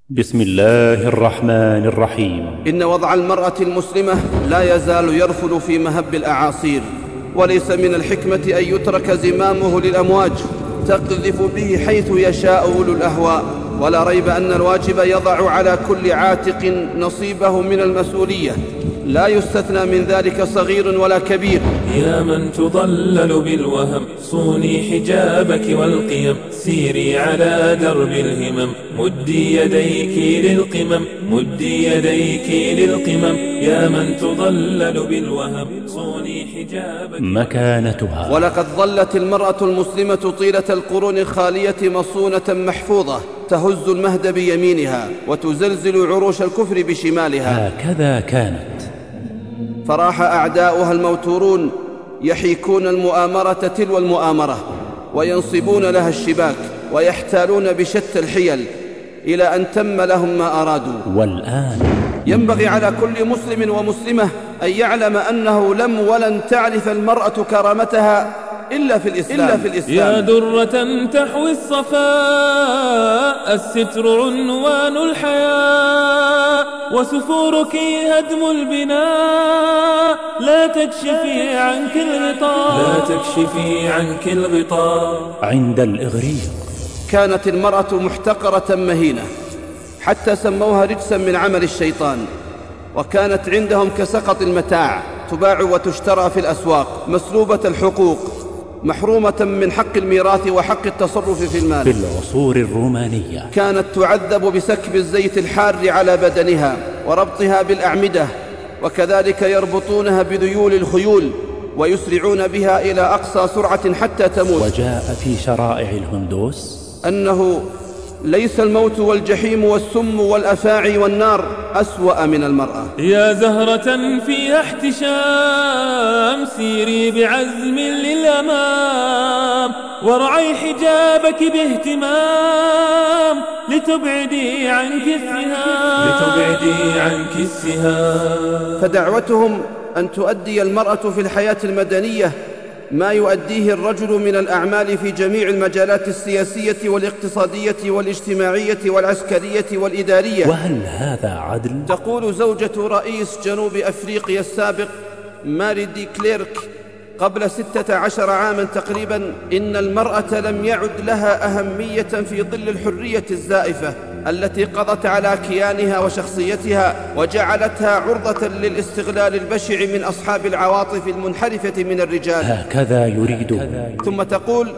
بسم الله الرحمن الرحيم. إن وضع المرأة المسلمة لا يزال يرفل في مهب الأعاصير، وليس من الحكمة أن يترك زمامه للأمواج تقذف به حيث يشاء أولو الأهواء. ولا ريب أن الواجب يضع على كل عاتق نصيبه من المسؤولية، لا يستثنى من ذلك صغير ولا كبير. يا من تضلل بالوهم صوني حجابك والقيم، سيري على درب الهمم، مدي يديك للقمم، مدي يديك للقمم. يا من تضلل بالوهم صوني حجابك. مكانتها. ولقد ظلت المرأة المسلمة طيلة القرون الخالية مصونة محفوظة، تهز المهد بيمينها وتزلزل عروش الكفر بشمالها. هكذا كانت. فراح أعداؤها الموتورون يحيكون المؤامرة تلو المؤامرة، وينصبون لها الشباك، ويحتالون بشتى الحيل إلى أن تم لهم ما أرادوا. والآن ينبغي على كل مسلم ومسلمة أن يعلم أنه لم ولن تعرف المرأة كرامتها إلا في الإسلام. يا درة تحوي الصفاء، الستر عنوان الحياة، وسفورك هدم البناء، لا تكشفي عنك الغطاء، لا تكشفي عنك الغطاء. عند الإغريق كانت المرأة محتقرة مهينة، حتى سموها رجسا من عمل الشيطان، وكانت عندهم كسقط المتاع، تباع وتشترى في الأسواق، مسلوبة الحقوق، محرومة من حق الميراث وحق التصرف في المال. في العصور الرومانية كانت تعذب بسكب الزيت الحار على بدنها وربطها بالأعمدة، وكذلك يربطونها بذيول الخيول ويسرعون بها إلى أقصى سرعة حتى تموت. وجاء في شرائع الهندوس أنه ليس الموت والجحيم والسم والأفاعي والنار أسوأ من المرأة. يا زهرة فيها احتشام، سيري بعزم للأمام، وارعي حجابك باهتمام، لتبعدي عنك السهام، لتبعدي عنك السهام. فدعوتهم أن تؤدي المرأة في الحياة المدنية ما يؤديه الرجل من الأعمال في جميع المجالات السياسية والاقتصادية والاجتماعية والعسكرية والإدارية. وهل هذا عدل؟ تقول زوجة رئيس جنوب أفريقيا السابق ماري دي كليرك قبل 16 عاما تقريبا: إن المرأة لم يعد لها أهمية في ظل الحرية الزائفة التي قضت على كيانها وشخصيتها، وجعلتها عرضة للاستغلال البشع من أصحاب العواطف المنحرفة من الرجال. هكذا يريد. ثم تقول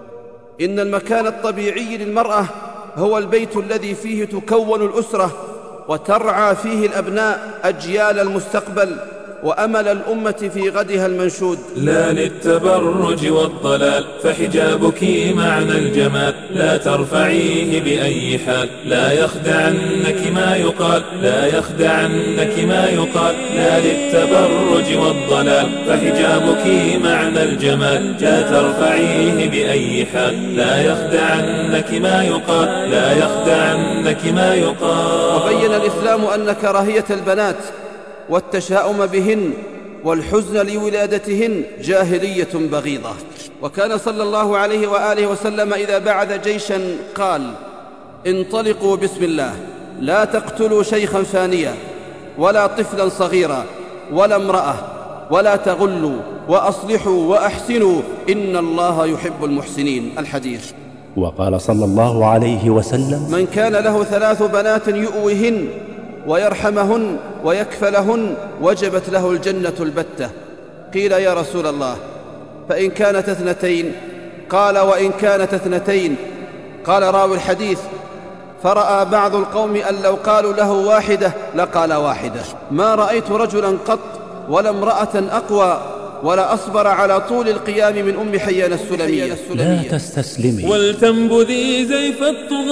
إن المكان الطبيعي للمرأة هو البيت الذي فيه تكون الأسرة وترعى فيه الأبناء أجيال المستقبل وأمل الأمة في غدها المنشود. لا للتبرج والضلال، فحجابك معنى الجمال، لا ترفعيه بأي حال، لا يخدعنك ما يقال، لا يخدعنك ما يقال. لا للتبرج والضلال، فحجابك معنى الجمال، لا ترفعيه بأي حال، لا يخدعنك ما يقال، لا يخدعنك ما يقال. وبين الإسلام أن كراهية البنات والتشاؤم بهن والحزن لولادتهن جاهلية بغيضة. وكان صلى الله عليه وآله وسلم إذا بعث جيشا قال: انطلقوا بسم الله، لا تقتلوا شيخا فانيا ولا طفلا صغيرا ولا امرأة، ولا تغلوا، وأصلحوا وأحسنوا، إن الله يحب المحسنين. الحديث. وقال صلى الله عليه وسلم: من كان له 3 بنات يؤويهن ويرحمهن ويكفلهن وجبت له الجنة البتة. قيل: يا رسول الله، فإن كانت 2؟ قال: وإن كانت 2. قال راوي الحديث: فرأى بعض القوم أن لو قالوا له 1 لقال 1. ما رأيت رجلا قط ولا امرأة أقوى ولا أصبر على طول القيام من أم حيان السلمية. لا تستسلمي ولتنبذي زيف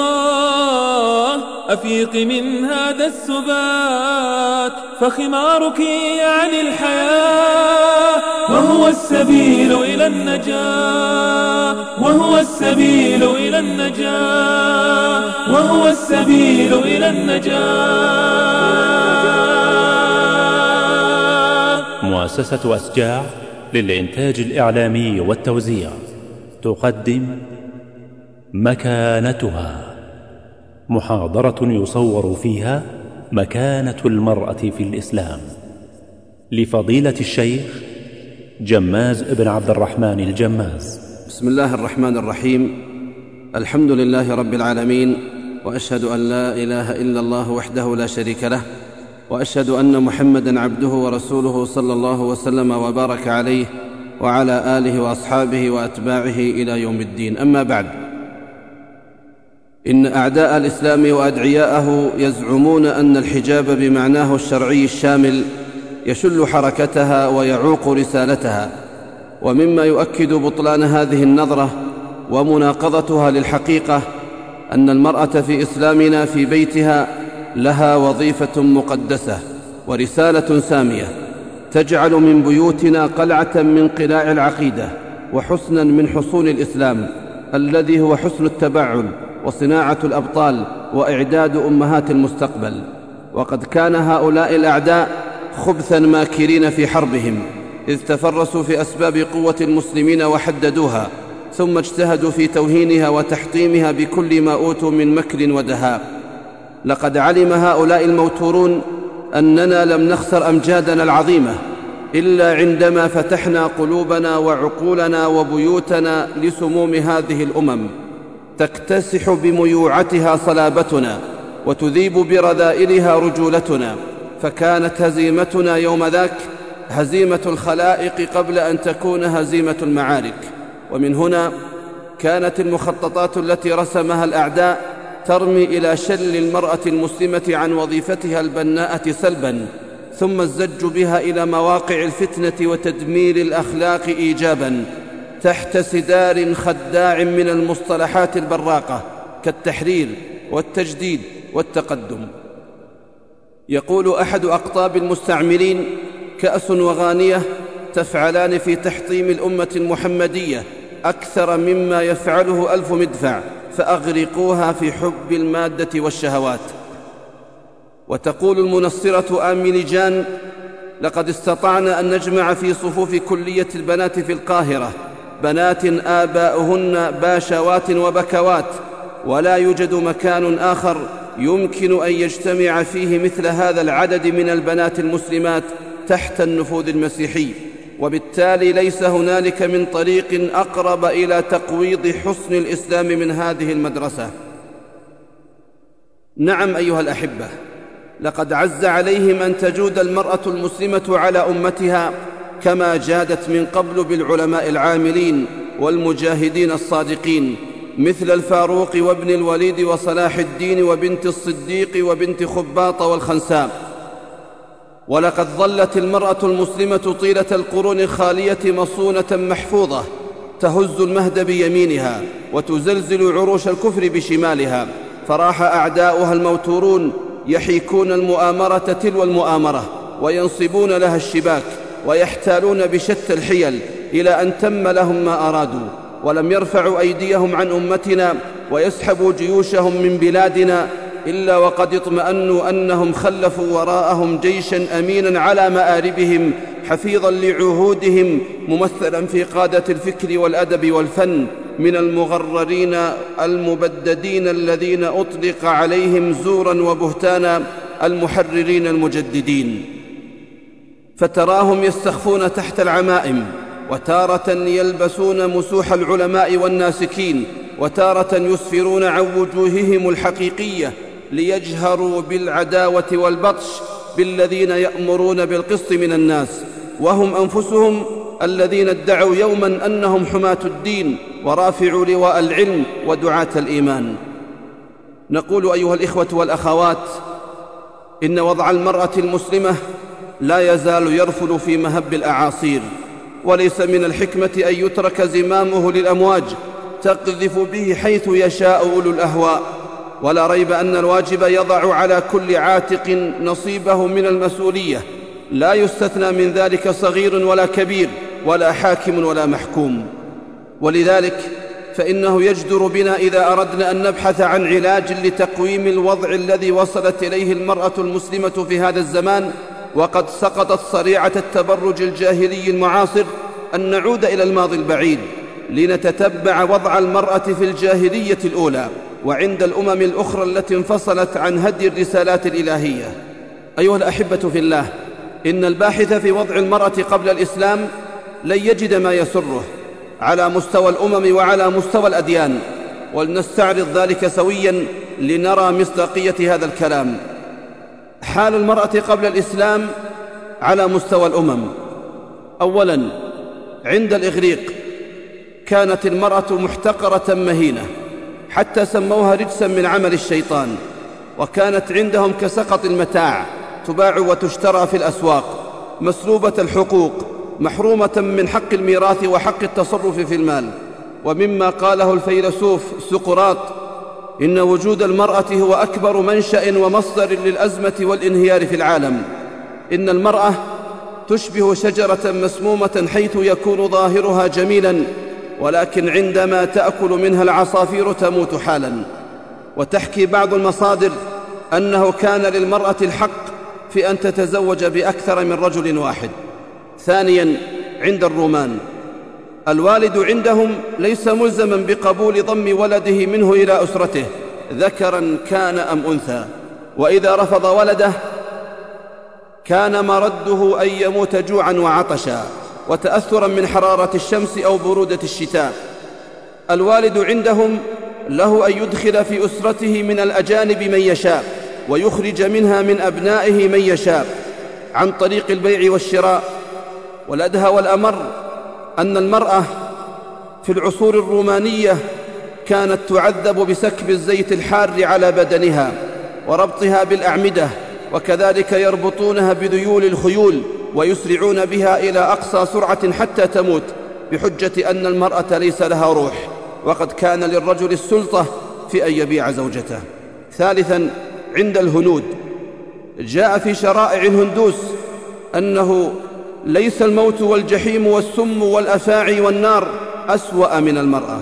الطغاة، أفيق من هذا السبات، فخمارك يعني الحياة، وهو السبيل إلى النجاة، وهو السبيل إلى النجاة، وهو السبيل إلى النجاة. مؤسسة أسجاع للإنتاج الإعلامي والتوزيع تقدم مكانتها. محاضرة يصور فيها مكانة المرأة في الإسلام، لفضيلة الشيخ جماز بن عبد الرحمن الجماز. بسم الله الرحمن الرحيم. الحمد لله رب العالمين، وأشهد أن لا إله إلا الله وحده لا شريك له، وأشهد أن محمدًا عبده ورسوله صلى الله وسلم وبارك عليه وعلى آله وأصحابه وأتباعه إلى يوم الدين. أما بعد، إن أعداء الإسلام وأدعياءه يزعمون أن الحجاب بمعناه الشرعي الشامل يشل حركتها ويعوق رسالتها، ومما يؤكد بطلان هذه النظرة ومناقضتها للحقيقة أن المرأة في إسلامنا في بيتها لها وظيفة مقدسة ورسالة سامية تجعل من بيوتنا قلعة من قلاع العقيدة وحصنا من حصون الإسلام الذي هو حسن التبعل وصناعة الأبطال وإعداد أمهات المستقبل. وقد كان هؤلاء الأعداء خبثا ماكرين في حربهم، إذ تفرسوا في أسباب قوة المسلمين وحددوها، ثم اجتهدوا في توهينها وتحطيمها بكل ما أوتوا من مكر ودهاء. لقد علم هؤلاء الموتورون أننا لم نخسر أمجادنا العظيمة إلا عندما فتحنا قلوبنا وعقولنا وبيوتنا لسموم هذه الأمم، تكتسح بميوعتها صلابتنا وتذيب برذائلها رجولتنا. فكانت هزيمتنا يوم ذاك هزيمة الخلائق قبل أن تكون هزيمة المعارك. ومن هنا كانت المخططات التي رسمها الأعداء ترمي إلى شل المرأة المسلمة عن وظيفتها البناءة سلبا، ثم الزج بها إلى مواقع الفتنة وتدمير الأخلاق إيجابا، تحت سدار خداع من المصطلحات البراقة كالتحرير والتجديد والتقدم. يقول أحد أقطاب المستعمرين: كأس وغانية تفعلان في تحطيم الأمة المحمدية أكثر مما يفعله 1000 مدفع، فأغرقوها في حب المادة والشهوات. وتقول المنصرة آمي جان: لقد استطعنا أن نجمع في صفوف كلية البنات في القاهرة بنات آباؤهن باشوات وبكوات، ولا يوجد مكان آخر يمكن أن يجتمع فيه مثل هذا العدد من البنات المسلمات تحت النفوذ المسيحي، وبالتالي ليس هنالك من طريق أقرب إلى تقويض حسن الإسلام من هذه المدرسة. نعم أيها الأحبة، لقد عز عليهم أن تجود المرأة المسلمة على أمتها كما جادت من قبل بالعلماء العاملين والمجاهدين الصادقين، مثل الفاروق وابن الوليد وصلاح الدين وبنت الصديق وبنت خباط والخنساء. ولقد ظلت المرأة المسلمة طيلة القرون الخالية مصونة محفوظة، تهز المهد بيمينها وتزلزل عروش الكفر بشمالها، فراح أعداؤها الموتورون يحيكون المؤامرة تلو المؤامرة وينصبون لها الشباك ويحتالون بشتى الحيل إلى أن تم لهم ما أرادوا، ولم يرفعوا أيديهم عن أمتنا ويسحبوا جيوشهم من بلادنا إلا وقد اطمأنوا أنهم خلفوا وراءهم جيشا أمينا على مآربهم حفيظا لعهودهم، ممثلا في قادة الفكر والأدب والفن من المغررين المبددين الذين أطلق عليهم زورا وبهتانا المحررين المجددين. فتراهم يستخفون تحت العمائم، وتارة يلبسون مسوح العلماء والناسكين، وتارة يسفرون عن وجوههم الحقيقية ليجهروا بالعداوة والبطش بالذين يأمرون بالقسط من الناس، وهم أنفسهم الذين ادعوا يوما أنهم حماة الدين ورافعوا لواء العلم ودعاة الإيمان. نقول أيها الإخوة والأخوات: إن وضع المرأة المسلمة لا يزال يرفل في مهب الأعاصير، وليس من الحكمة أن يترك زمامه للأمواج تقذف به حيث يشاء أولو الأهواء. ولا ريب أن الواجب يضع على كل عاتق نصيبه من المسؤولية، لا يستثنى من ذلك صغير ولا كبير ولا حاكم ولا محكوم. ولذلك فإنه يجدر بنا إذا أردنا أن نبحث عن علاج لتقويم الوضع الذي وصلت إليه المرأة المسلمة في هذا الزمان، وقد سقطت صريعة التبرج الجاهلي المعاصر، أن نعود إلى الماضي البعيد لنتتبع وضع المرأة في الجاهلية الأولى، وعند الأمم الأخرى التي انفصلت عن هدي الرسالات الإلهية. أيها الأحبة في الله، إن الباحث في وضع المرأة قبل الإسلام لن يجد ما يسره على مستوى الأمم وعلى مستوى الأديان، ولنستعرض ذلك سويا لنرى مصداقية هذا الكلام. حال المرأة قبل الإسلام على مستوى الأمم: أولا، عند الإغريق كانت المرأة محتقرة مهينة، حتى سموها رجسا من عمل الشيطان، وكانت عندهم كسقط المتاع، تباع وتشترى في الأسواق، مسلوبة الحقوق، محرومة من حق الميراث وحق التصرف في المال. ومما قاله الفيلسوف سقراط: إن وجود المرأة هو أكبر منشأ ومصدر للأزمة والانهيار في العالم. إن المرأة تشبه شجرة مسمومة حيث يكون ظاهرها جميلا، ولكن عندما تأكل منها العصافير تموت حالا. وتحكي بعض المصادر أنه كان للمرأة الحق في أن تتزوج بأكثر من رجل واحد. ثانيا، عند الرومان الوالد عندهم ليس ملزما بقبول ضم ولده منه إلى أسرته، ذكرا كان أم أنثى، وإذا رفض ولده كان مرده أن يموت جوعا وعطشا وتأثرا من حرارة الشمس أو برودة الشتاء. الوالد عندهم له أن يدخل في أسرته من الأجانب من يشاء، ويخرج منها من أبنائه من يشاء عن طريق البيع والشراء. والأدهى والأمر أن المرأة في العصور الرومانية كانت تعذب بسكب الزيت الحار على بدنها وربطها بالأعمدة، وكذلك يربطونها بذيول الخيول ويسرعون بها إلى أقصى سرعة حتى تموت، بحجة أن المرأة ليس لها روح، وقد كان للرجل السلطة في أن يبيع زوجته. ثالثا، عند الهنود جاء في شرائع الهندوس أنه ليس الموت والجحيم والسم والأفاعي والنار أسوأ من المرأة.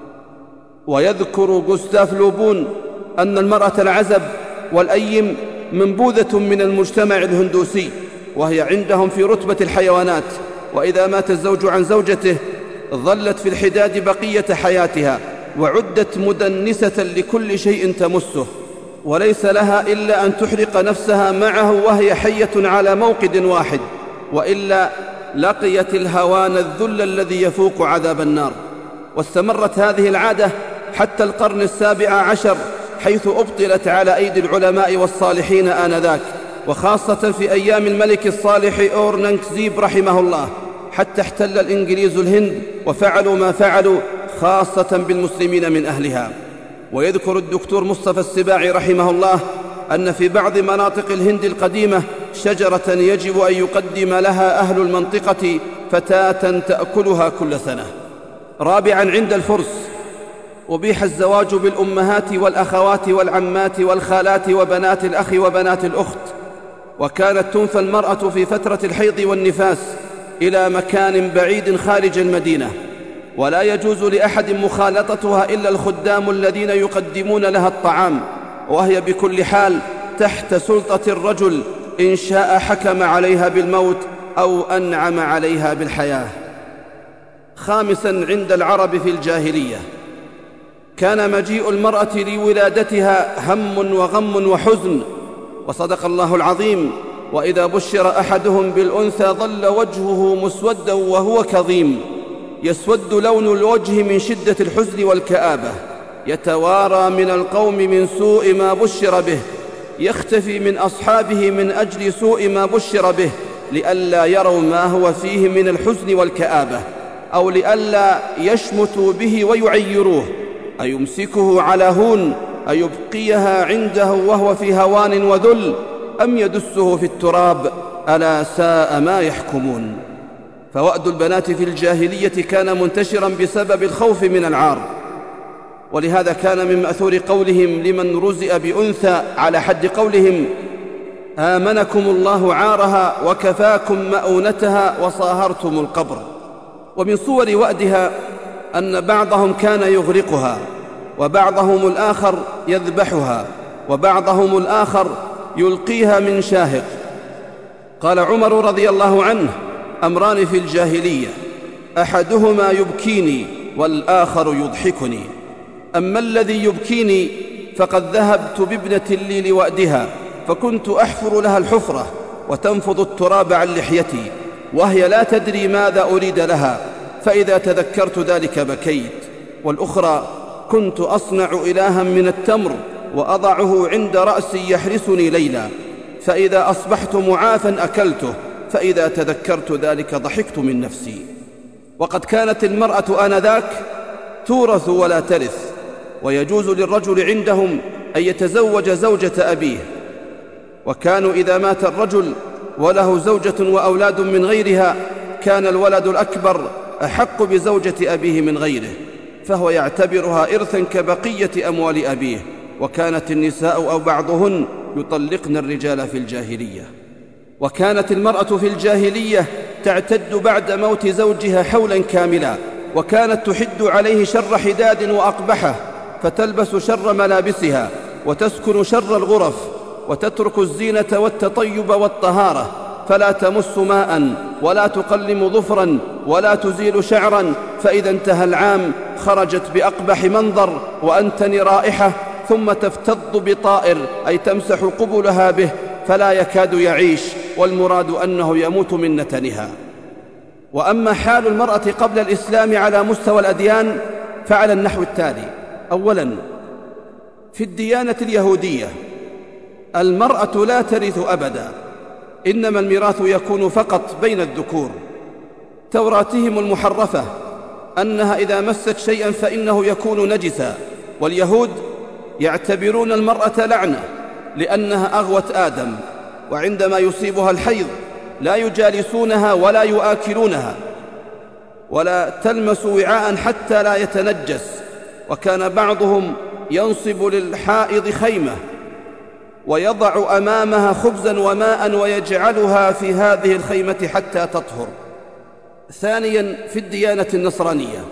ويذكر جوستاف لوبون أن المرأة العزب والأيم منبوذة من المجتمع الهندوسي، وهي عندهم في رتبة الحيوانات، وإذا مات الزوج عن زوجته ظلت في الحداد بقية حياتها، وعدت مدنسة لكل شيء تمسه، وليس لها إلا أن تحرق نفسها معه وهي حية على موقد واحد، وإلا لقيت الهوان الذل الذي يفوق عذاب النار. واستمرت هذه العادة حتى القرن 17 حيث أبطلت على أيدي العلماء والصالحين آنذاك، وخاصة في أيام الملك الصالح أورنغزيب رحمه الله، حتى احتل الإنجليز الهند وفعلوا ما فعلوا، خاصة بالمسلمين من أهلها. ويذكر الدكتور مصطفى السباعي رحمه الله أن في بعض مناطق الهند القديمة شجرة يجب أن يقدم لها أهل المنطقة فتاة تأكلها كل سنة. رابعا، عند الفرس أبيح الزواج بالأمهات والأخوات والعمات والخالات وبنات الأخ وبنات الأخت، وكانت تنفى المرأة في فترة الحيض والنفاس إلى مكان بعيد خارج المدينة، ولا يجوز لأحد مخالطتها إلا الخدام الذين يقدمون لها الطعام، وهي بكل حال تحت سلطة الرجل، إن شاء حكم عليها بالموت أو أنعم عليها بالحياة. خامسا، عند العرب في الجاهلية كان مجيء المرأة لولادتها هم وغم وحزن، وصدق الله العظيم: وإذا بشر أحدهم بالأنثى ظل وجهه مسودا وهو كظيم، يسود لون الوجه من شدة الحزن والكآبة، يتوارى من القوم من سوء ما بشر به، يختفي من أصحابه من أجل سوء ما بشر به، لئلا يروا ما هو فيه من الحزن والكآبة، أو لئلا يشمتوا به ويعيروه، أيمسكه على هون، أيبقيها عنده وهو في هوان وذل، أم يدسه في التراب، ألا ساء ما يحكمون. فوأد البنات في الجاهلية كان منتشرا بسبب الخوف من العار، ولهذا كان من مأثور قولهم لمن رزئ بأنثى على حد قولهم: آمنكم الله عارها وكفاكم مؤونتها وصاهرتم القبر. ومن صور وأدها أن بعضهم كان يغرقها، وبعضهم الآخر يذبحها، وبعضهم الآخر يلقيها من شاهق. قال عمر رضي الله عنه: أمران في الجاهلية، أحدهما يبكيني والآخر يضحكني. أما الذي يبكيني فقد ذهبت بابنة لي لوأدها، فكنت أحفر لها الحفرة وتنفض التراب عن لحيتي، وهي لا تدري ماذا أريد لها، فإذا تذكرت ذلك بكيت. والأخرى كنت أصنع إلها من التمر وأضعه عند رأسي يحرسني ليلا، فإذا أصبحت معافا أكلته، فإذا تذكرت ذلك ضحكت من نفسي. وقد كانت المرأة آنذاك تورث ولا ترث، ويجوز للرجل عندهم أن يتزوج زوجة أبيه، وكانوا إذا مات الرجل وله زوجة وأولاد من غيرها كان الولد الأكبر أحق بزوجة أبيه من غيره، فهو يعتبرها إرثا كبقية أموال أبيه. وكانت النساء أو بعضهن يطلقن الرجال في الجاهلية. وكانت المرأة في الجاهلية تعتد بعد موت زوجها حولا كاملا، وكانت تحد عليه شر حداد وأقبحه، فتلبس شر ملابسها وتسكن شر الغرف، وتترك الزينة والتطيب والطهارة، فلا تمس ماء ولا تقلم ظفرا ولا تزيل شعرا، فإذا انتهى العام خرجت بأقبح منظر وأنتن رائحة، ثم تفتض بطائر أي تمسح قبلها به فلا يكاد يعيش، والمراد أنه يموت من نتنها. وأما حال المرأة قبل الإسلام على مستوى الأديان فعلى النحو التالي: أولا، في الديانة اليهودية المرأة لا ترث أبدا، إنما الميراث يكون فقط بين الذكور. توراتهم المحرفة أنها إذا مست شيئا فإنه يكون نجسا، واليهود يعتبرون المرأة لعنة لأنها أغوت آدم، وعندما يصيبها الحيض لا يجالسونها ولا يؤكلونها ولا تلمس وعاء حتى لا يتنجس. وكان بعضهم ينصب للحائض خيمة ويضع أمامها خبزا وماء ويجعلها في هذه الخيمة حتى تطهر. ثانيا، في الديانة النصرانية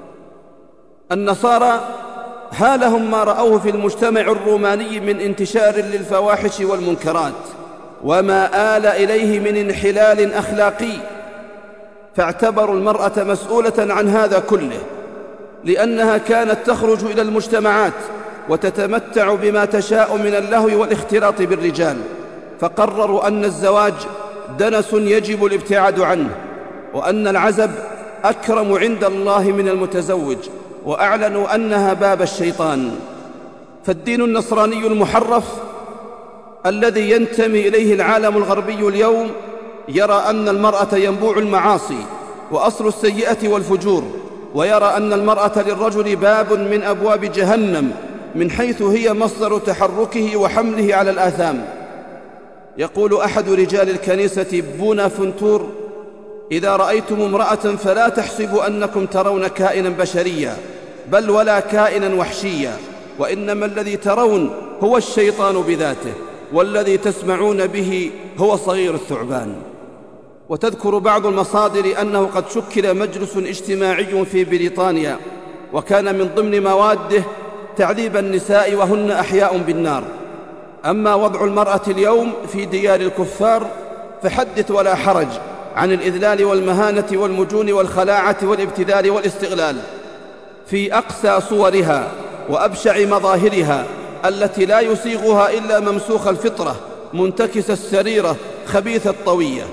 النصارى هالهم ما رأوه في المجتمع الروماني من انتشار للفواحش والمنكرات وما آل إليه من انحلال أخلاقي، فاعتبروا المرأة مسؤولة عن هذا كله، لأنها كانت تخرج إلى المجتمعات وتتمتع بما تشاء من اللهو والاختلاط بالرجال، فقرروا أن الزواج دنس يجب الابتعاد عنه، وأن العزب أكرم عند الله من المتزوج، وأعلنوا أنها باب الشيطان. فالدين النصراني المحرف الذي ينتمي إليه العالم الغربي اليوم يرى أن المرأة ينبوع المعاصي وأصل السيئة والفجور، ويرى أن المرأة للرجل باب من أبواب جهنم من حيث هي مصدر تحركه وحمله على الآثام. يقول أحد رجال الكنيسة بونافنتور: إذا رأيتم امرأة فلا تحسبوا أنكم ترون كائنا بشريا، بل ولا كائنا وحشيا، وإنما الذي ترون هو الشيطان بذاته، والذي تسمعون به هو صغير الثعبان. وتذكر بعض المصادر أنه قد شكل مجلس اجتماعي في بريطانيا، وكان من ضمن مواده تعذيب النساء وهن أحياء بالنار. أما وضع المرأة اليوم في ديار الكفار فحدث ولا حرج عن الإذلال والمهانة والمجون والخلاعة والابتذال والاستغلال في أقسى صورها وأبشع مظاهرها، التي لا يصيغها إلا ممسوخ الفطرة منتكس السريرة خبيث الطوية.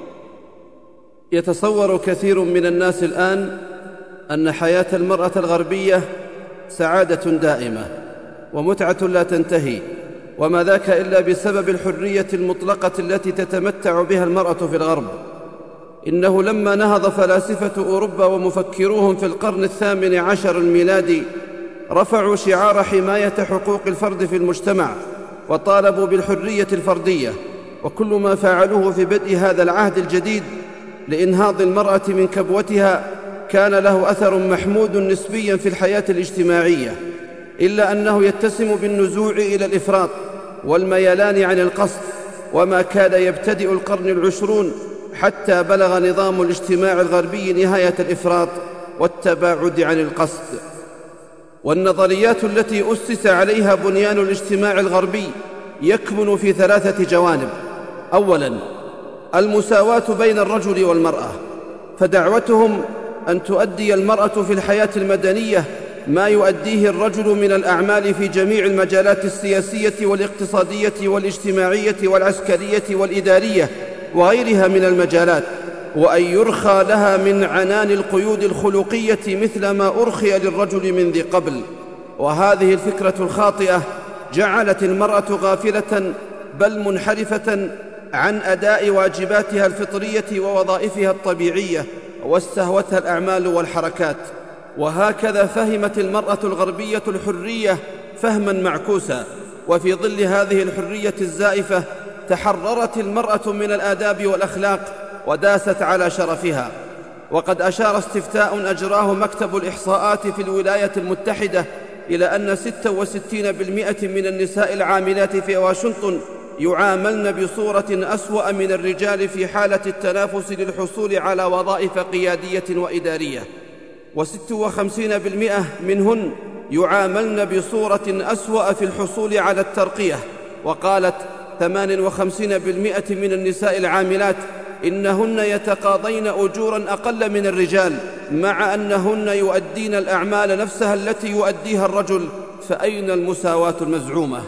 يتصور كثير من الناس الآن أن حياة المرأة الغربية سعادة دائمة ومتعة لا تنتهي، وما ذاك إلا بسبب الحرية المطلقة التي تتمتع بها المرأة في الغرب. إنه لما نهض فلاسفة أوروبا ومفكروهم في القرن 18 الميلادي رفعوا شعار حماية حقوق الفرد في المجتمع، وطالبوا بالحرية الفردية، وكل ما فعلوه في بدء هذا العهد الجديد لإنهاض المرأة من كبوتها كان له أثر محمود نسبيا في الحياة الاجتماعية، إلا أنه يتسم بالنزوع إلى الإفراط والميلان عن القصد، وما كاد يبتدئ القرن العشرون حتى بلغ نظام الاجتماع الغربي نهاية الإفراط والتباعد عن القصد. والنظريات التي أسس عليها بنيان الاجتماع الغربي يكمن في 3 جوانب: أولاً، المساواة بين الرجل والمرأة، فدعوتهم أن تؤدي المرأة في الحياة المدنية ما يؤديه الرجل من الأعمال في جميع المجالات السياسية والاقتصادية والاجتماعية والعسكرية والإدارية وغيرها من المجالات، وأن يرخى لها من عنان القيود الخلقية مثل ما أرخي للرجل من ذي قبل. وهذه الفكرة الخاطئة جعلت المرأة غافلة بل منحرفة عن أداء واجباتها الفطرية ووظائفها الطبيعية، واستهوتها الأعمال والحركات. وهكذا فهمت المرأة الغربية الحرية فهما معكوسا، وفي ظل هذه الحرية الزائفة تحررت المرأة من الآداب والأخلاق وداست على شرفها. وقد أشار استفتاء أجراه مكتب الإحصاءات في الولايات المتحدة إلى أن 66% من النساء العاملات في واشنطن يعاملن بصورة أسوأ من الرجال في حالة التنافس للحصول على وظائف قيادية وإدارية، و56% منهن يعاملن بصورة أسوأ في الحصول على الترقية. وقالت 58% من النساء العاملات إنهن يتقاضين أجورا أقل من الرجال، مع أنهن يؤدين الأعمال نفسها التي يؤديها الرجل، فأين المساواة المزعومة؟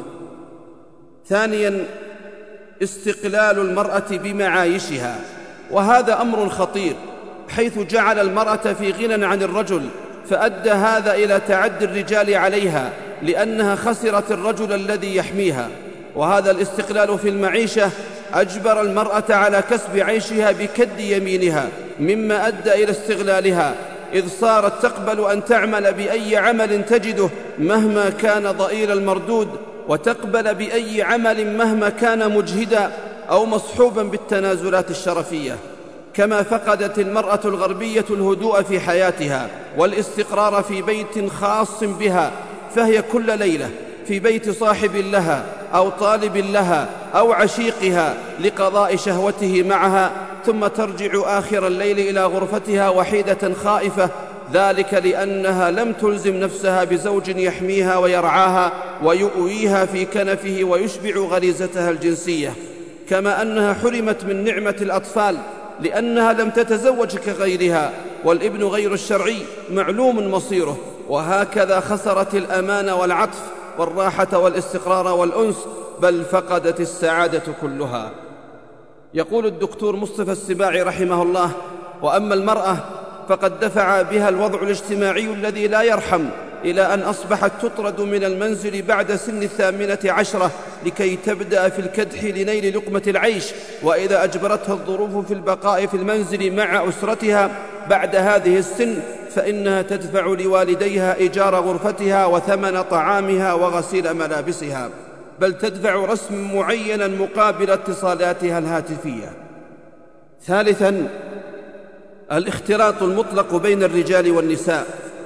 ثانياً، استقلال المرأة بمعايشها، وهذا أمر خطير، حيث جعل المرأة في غنى عن الرجل، فأدى هذا إلى تعدي الرجال عليها لأنها خسرت الرجل الذي يحميها. وهذا الاستقلال في المعيشة أجبر المرأة على كسب عيشها بكد يمينها، مما أدى إلى استغلالها، إذ صارت تقبل أن تعمل بأي عمل تجده مهما كان ضئيل المردود، وتقبل بأي عمل مهما كان مجهدا أو مصحوبا بالتنازلات الشرفية. كما فقدت المرأة الغربية الهدوء في حياتها والاستقرار في بيت خاص بها، فهي كل ليلة في بيت صاحب لها أو طالب لها أو عشيقها لقضاء شهوته معها، ثم ترجع آخر الليل إلى غرفتها وحيدة خائفة، ذلك لأنها لم تلزم نفسها بزوج يحميها ويرعاها ويؤويها في كنفه ويشبع غريزتها الجنسية. كما أنها حرمت من نعمة الأطفال لأنها لم تتزوج كغيرها، والابن غير الشرعي معلوم مصيره. وهكذا خسرت الأمان والعطف والراحة والاستقرار والأنس، بل فقدت السعادة كلها. يقول الدكتور مصطفى السباعي رحمه الله: وأما المرأة فقد دفع بها الوضع الاجتماعي الذي لا يرحم إلى أن أصبحت تطرد من المنزل بعد سن 18 لكي تبدأ في الكدح لنيل لقمة العيش، وإذا أجبرتها الظروف في البقاء في المنزل مع أسرتها بعد هذه السن فإنها تدفع لوالديها إيجار غرفتها وثمن طعامها وغسيل ملابسها، بل تدفع رسم معينا مقابل اتصالاتها الهاتفية. ثالثا، الاختلاط المطلق بين الرجال والنساء.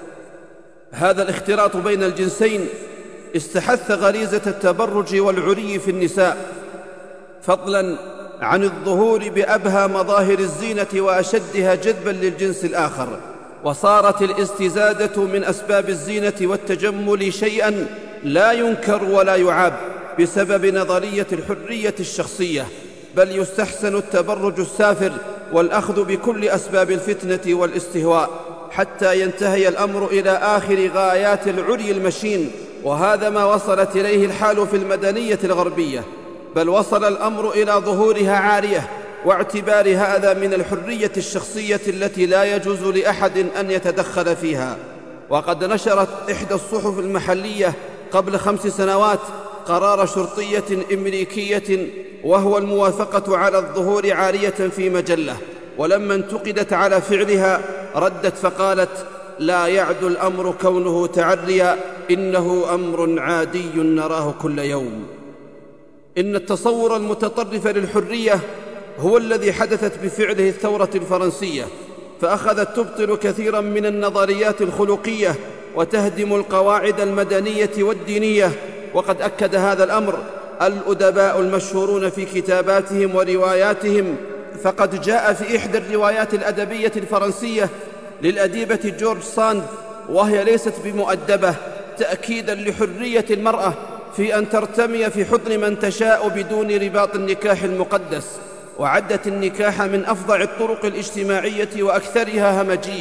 هذا الاختلاط بين الجنسين استحث غريزة التبرج والعري في النساء، فضلا عن الظهور بأبهى مظاهر الزينة وأشدها جذبا للجنس الآخر. وصارت الاستزادة من أسباب الزينة والتجمل شيئا لا ينكر ولا يعاب بسبب نظرية الحرية الشخصية، بل يستحسن التبرج السافر والأخذ بكل أسباب الفتنة والاستهواء، حتى ينتهي الأمر إلى آخر غايات العري المشين. وهذا ما وصلت إليه الحال في المدنية الغربية، بل وصل الأمر إلى ظهورها عارية، واعتبار هذا من الحرية الشخصية التي لا يجوز لأحد أن يتدخل فيها. وقد نشرت إحدى الصحف المحلية قبل 5 سنوات قرار شرطية أمريكية، وهو الموافقة على الظهور عارية في مجلة، ولما انتقدت على فعلها ردت فقالت: لا يعد الأمر كونه تعريا، إنه أمر عادي نراه كل يوم. إن التصور المتطرف للحرية هو الذي حدثت بفعله الثورة الفرنسية، فأخذت تبطل كثيرا من النظريات الخلقية وتهدم القواعد المدنية والدينية. وقد أكد هذا الأمر الأدباء المشهورون في كتاباتهم ورواياتهم، فقد جاء في إحدى الروايات الأدبية الفرنسية للأديبة جورج ساند، وهي ليست بمؤدبة، تأكيدا لحرية المرأة في أن ترتمي في حضن من تشاء بدون رباط النكاح المقدس، وعدت النكاح من أفظع الطرق الاجتماعية وأكثرها همجية،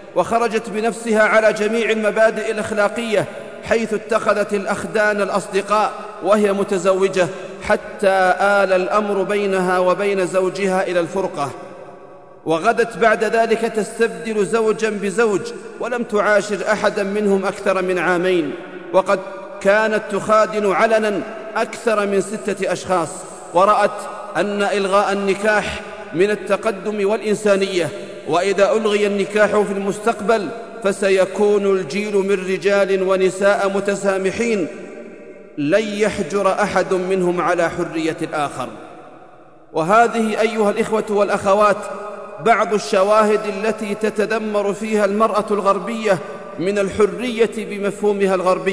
وخرجت بنفسها على جميع المبادئ الأخلاقية، حيث اتخذت الأخدان الأصدقاء وهي متزوجة، حتى آل الأمر بينها وبين زوجها إلى الفرقة، وغدت بعد ذلك تستبدل زوجا بزوج، ولم تعاشر أحدا منهم أكثر من عامين، وقد كانت تخادن علنا أكثر من 6 أشخاص، ورأت أن إلغاء النكاح من التقدم والإنسانية، وإذا ألغي النكاح في المستقبل فسيكون الجيل من رجال ونساء متسامحين لن يحجر أحد منهم على حرية الآخر. وهذه أيها الإخوة والأخوات بعض الشواهد التي تتذمر فيها المرأة الغربية من الحرية بمفهومها الغربي.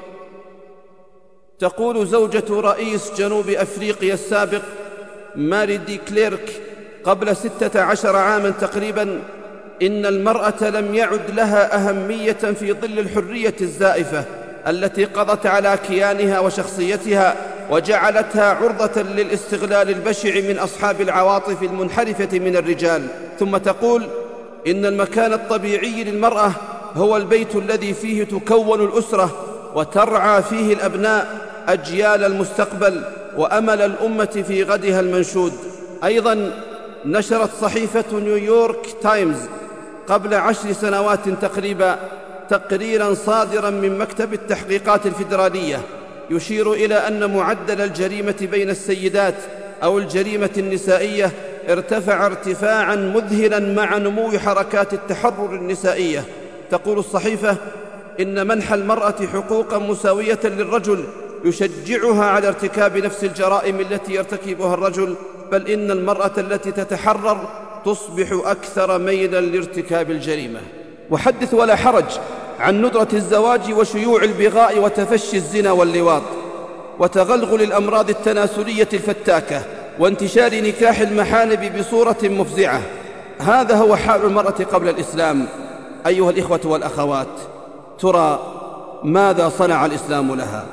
تقول زوجة رئيس جنوب أفريقيا السابق ماري دي كليرك قبل 16 عاما تقريبا إن المرأة لم يعد لها أهمية في ظل الحرية الزائفة التي قضت على كيانها وشخصيتها، وجعلتها عرضة للاستغلال البشع من أصحاب العواطف المنحرفة من الرجال. ثم تقول إن المكان الطبيعي للمرأة هو البيت الذي فيه تكون الأسرة وترعى فيه الأبناء أجيال المستقبل وأمل الأمة في غدها المنشود. أيضا نشرت صحيفة نيويورك تايمز قبل 10 سنوات تقريبا تقريرا صادرا من مكتب التحقيقات الفيدرالية يشير إلى أن معدل الجريمة بين السيدات أو الجريمة النسائية ارتفع ارتفاعا مذهلا مع نمو حركات التحرر النسائية. تقول الصحيفة إن منح المرأة حقوقا مساوية للرجل يشجعها على ارتكاب نفس الجرائم التي يرتكبها الرجل، بل إن المرأة التي تتحرر تصبح أكثر ميلا لارتكاب الجريمة. وحدث ولا حرج عن ندرة الزواج وشيوع البغاء وتفشي الزنا واللواط وتغلغل الأمراض التناسلية الفتاكة وانتشار نكاح المحارم بصورة مفزعة. هذا هو حال المرأة قبل الإسلام. أيها الإخوة والأخوات، ترى ماذا صنع الإسلام لها؟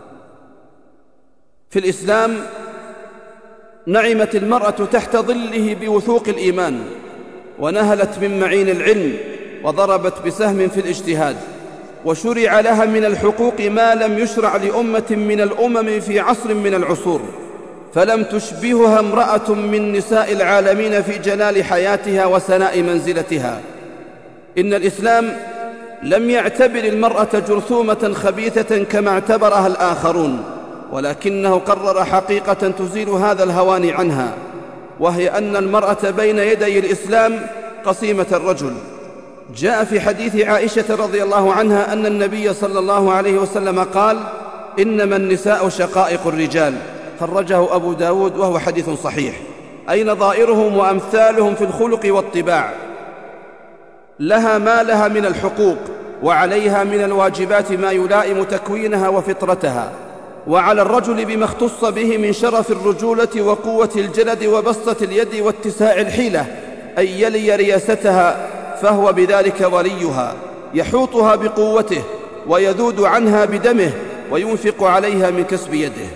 في الإسلام نعمت المرأة تحت ظله بوثوق الإيمان، ونهلت من معين العلم، وضربت بسهم في الاجتهاد، وشرع لها من الحقوق ما لم يشرع لأمة من الأمم في عصر من العصور، فلم تشبهها امرأة من نساء العالمين في جلال حياتها وسناء منزلتها. إن الإسلام لم يعتبر المرأة جرثومة خبيثة كما اعتبرها الآخرون، ولكنه قرر حقيقة تزيل هذا الهوان عنها، وهي أن المرأة بين يدي الإسلام قسيمة الرجل. جاء في حديث عائشة رضي الله عنها أن النبي صلى الله عليه وسلم قال: إنما النساء شقائق الرجال، خرجه أبو داود وهو حديث صحيح، أي نظائرهم وأمثالهم في الخلق والطباع. لها ما لها من الحقوق، وعليها من الواجبات ما يلائم تكوينها وفطرتها، وعلى الرجل بما اختص به من شرف الرجولة وقوة الجلد وبسطة اليد واتساع الحيلة أن يلي رياستها، فهو بذلك وليها، يحوطها بقوته ويذود عنها بدمه وينفق عليها من كسب يده.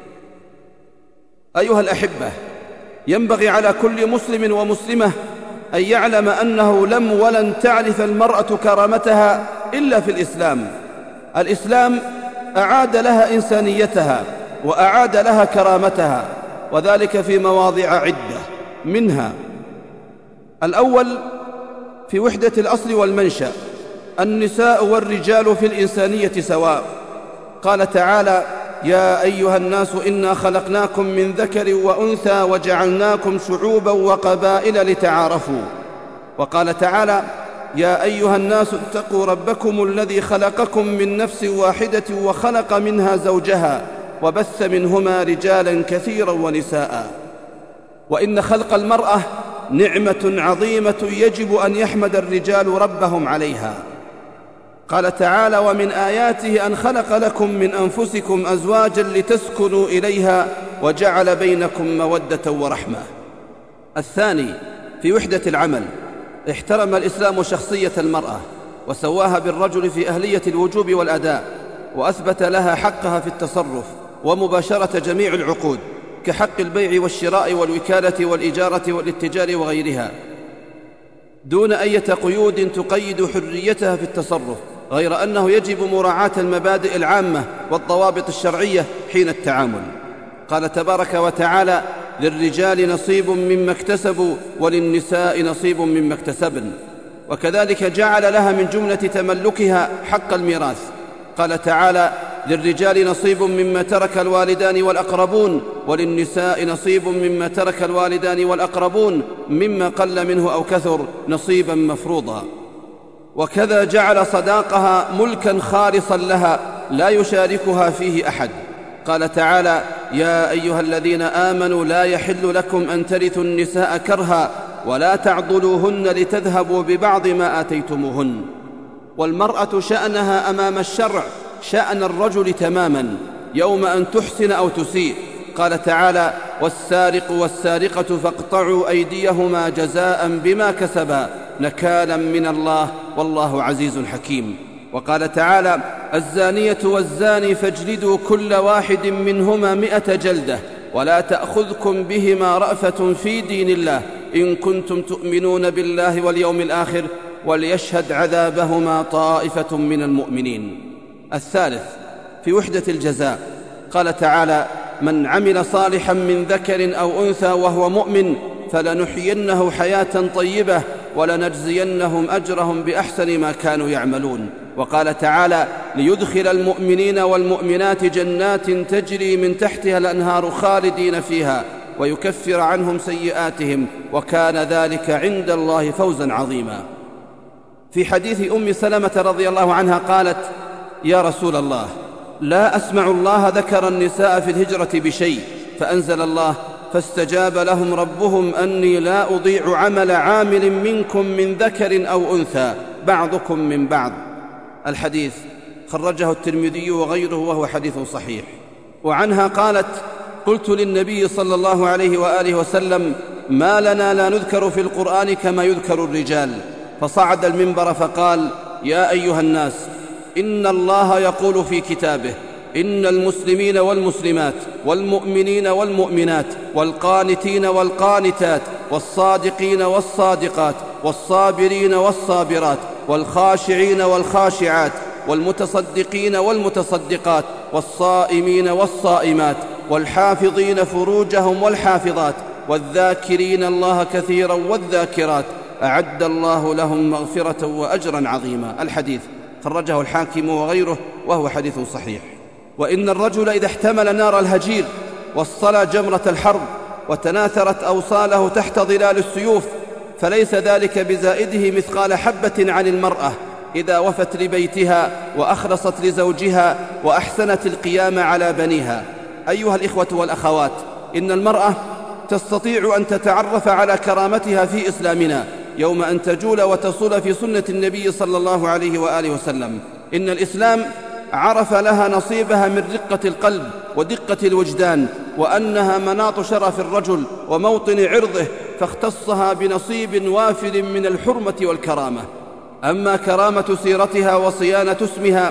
أيها الأحبة، ينبغي على كل مسلم ومسلمة أن يعلم أنه لم ولن تعرف المرأة كرامتها إلا في الإسلام. الإسلام أعاد لها إنسانيتها وأعاد لها كرامتها، وذلك في مواضع عدة، منها: الأول في وحدة الأصل والمنشأ، النساء والرجال في الإنسانية سواء. قال تعالى: يا أيها الناس إنا خلقناكم من ذكر وأنثى وجعلناكم شعوبا وقبائل لتعارفوا. وقال تعالى: يا أيها الناس اتقوا ربكم الذي خلقكم من نفس واحدة وخلق منها زوجها وبث منهما رجالا كثيرا ونساء. وإن خلق المرأة نعمة عظيمة يجب أن يحمد الرجال ربهم عليها. قال تعالى: ومن آياته أن خلق لكم من أنفسكم أزواجا لتسكنوا إليها وجعل بينكم مودة ورحمة. الثاني في وحدة العمل، احترم الإسلام شخصية المرأة وسواها بالرجل في أهلية الوجوب والأداء، وأثبت لها حقها في التصرف ومباشرة جميع العقود، كحق البيع والشراء والوكالة والإجارة والاتجار وغيرها، دون أي قيود تقيد حريتها في التصرف، غير أنه يجب مراعاة المبادئ العامة والضوابط الشرعية حين التعامل. قال تبارك وتعالى: للرجال نصيب مما اكتسبوا وللنساء نصيب مما اكتسبن. وكذلك جعل لها من جملة تملكها حق الميراث. قال تعالى: للرجال نصيب مما ترك الوالدان والأقربون وللنساء نصيب مما ترك الوالدان والأقربون مما قل منه أو كثر نصيبا مفروضا. وكذا جعل صداقها ملكا خالصا لها لا يشاركها فيه أحد. قال تعالى: يا أيها الذين آمنوا لا يحل لكم أن ترثوا النساء كرها ولا تعضلوهن لتذهبوا ببعض ما آتيتموهن. والمرأة شأنها أمام الشرع شأن الرجل تماما يوم أن تحسن أو تسيء. قال تعالى: والسارق والسارقة فاقطعوا أيديهما جزاء بما كسبا نكالا من الله والله عزيز حكيم. وقال تعالى: الزانية والزاني فاجلدوا كل واحد منهما 100 جلدة ولا تأخذكم بهما رأفة في دين الله إن كنتم تؤمنون بالله واليوم الآخر وليشهد عذابهما طائفة من المؤمنين. الثالث في وحدة الجزاء. قال تعالى: من عمل صالحا من ذكر أو أنثى وهو مؤمن فلنحيينه حياة طيبة ولنجزينهم أجرهم بأحسن ما كانوا يعملون. وقال تعالى: ليدخل المؤمنين والمؤمنات جنات تجري من تحتها الأنهار خالدين فيها ويكفر عنهم سيئاتهم وكان ذلك عند الله فوزا عظيما. في حديث أم سلمة رضي الله عنها قالت: يا رسول الله، لا أسمع الله ذكر النساء في الهجرة بشيء، فأنزل الله: فاستجاب لهم ربهم أني لا أضيع عمل عامل منكم من ذكر أو أنثى بعضكم من بعض. الحديث خرجه الترمذي وغيره وهو حديث صحيح. وعنها قالت: قلت للنبي صلى الله عليه وآله وسلم: ما لنا لا نذكر في القرآن كما يذكر الرجال؟ فصعد المنبر فقال: يا أيها الناس، إن الله يقول في كتابه: إن المسلمين والمسلمات والمؤمنين والمؤمنات والقانتين والقانتات والصادقين والصادقات والصابرين والصابرات والخاشعين والخاشعات والمتصدقين والمتصدقات والصائمين والصائمات والحافظين فروجهم والحافظات والذاكرين الله كثيرا والذاكرات أعد الله لهم مغفرة وأجرا عظيما. الحديث خرجه الحاكم وغيره وهو حديث صحيح. وإن الرجل إذا احتمل نار الهجير واصطلى جمرة الحرب وتناثرت أوصاله تحت ظلال السيوف فليس ذلك بزائده مثقال حبة عن المرأة إذا وفت لبيتها وأخلصت لزوجها وأحسنت القيام على بنيها. أيها الإخوة والأخوات، إن المرأة تستطيع أن تتعرف على كرامتها في إسلامنا يوم أن تجول وتصول في سنة النبي صلى الله عليه وآله وسلم. إن الإسلام عرف لها نصيبها من رقة القلب ودقة الوجدان، وأنها مناط شرف الرجل وموطن عرضه، فاختصها بنصيب وافر من الحرمة والكرامة. أما كرامة سيرتها وصيانة اسمها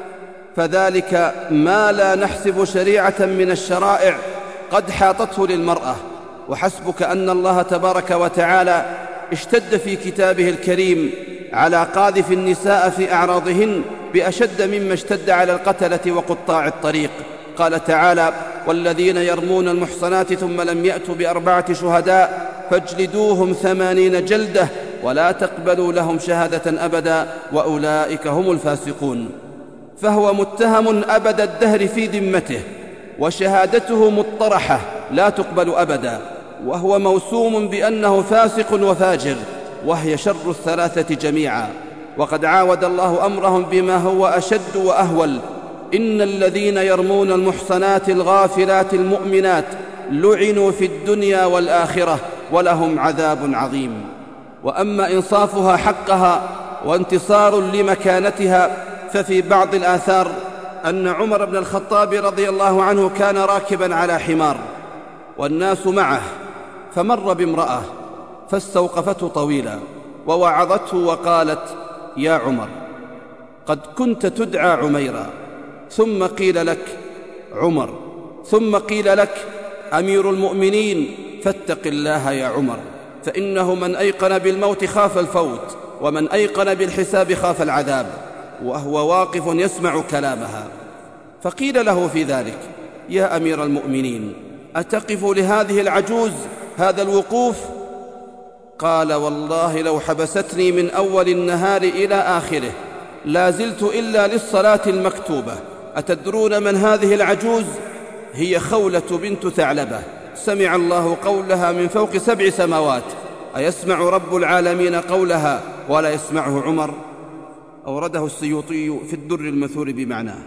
فذلك ما لا نحسب شريعة من الشرائع قد حاطته للمرأة. وحسبك أن الله تبارك وتعالى اشتد في كتابه الكريم على قاذف النساء في أعراضهن بأشد مما اشتد على القتلة وقطاع الطريق. قال تعالى: والذين يرمون المحصنات ثم لم يأتوا ب4 شهداء فاجلدوهم 80 جلدة ولا تقبلوا لهم شهادة أبدا وأولئك هم الفاسقون. فهو متهم أبد الدهر في ذمته، وشهادته مطرحة لا تقبل أبدا، وهو موسوم بأنه فاسق وفاجر، وهي شر الثلاثة جميعا. وقد عاود الله أمرهم بما هو أشد وأهول: إن الذين يرمون المحصنات الغافلات المؤمنات لعنوا في الدنيا والآخرة ولهم عذاب عظيم. وأما إنصافها حقها وانتصار لمكانتها ففي بعض الآثار أن عمر بن الخطاب رضي الله عنه كان راكبا على حمار والناس معه، فمر بامرأة فاستوقفته طويلا ووعظته وقالت: يا عمر، قد كنت تدعى عميرا، ثم قيل لك عمر، ثم قيل لك أمير المؤمنين، فاتق الله يا عمر. فإنه من أيقن بالموت خاف الفوت، ومن أيقن بالحساب خاف العذاب، وهو واقف يسمع كلامها. فقيل له في ذلك: يا أمير المؤمنين، أتقف لهذه العجوز هذا الوقوف؟ قال: والله لو حبستني من أول النهار إلى آخره لا زلت إلا للصلاة المكتوبة. أتدرون من هذه العجوز؟ هي خولة بنت ثعلبة، سمع الله قولها من فوق 7 سماوات. أيسمع رب العالمين قولها ولا يسمعه عمر؟ أورده السيوطي في الدر المثور بمعناه.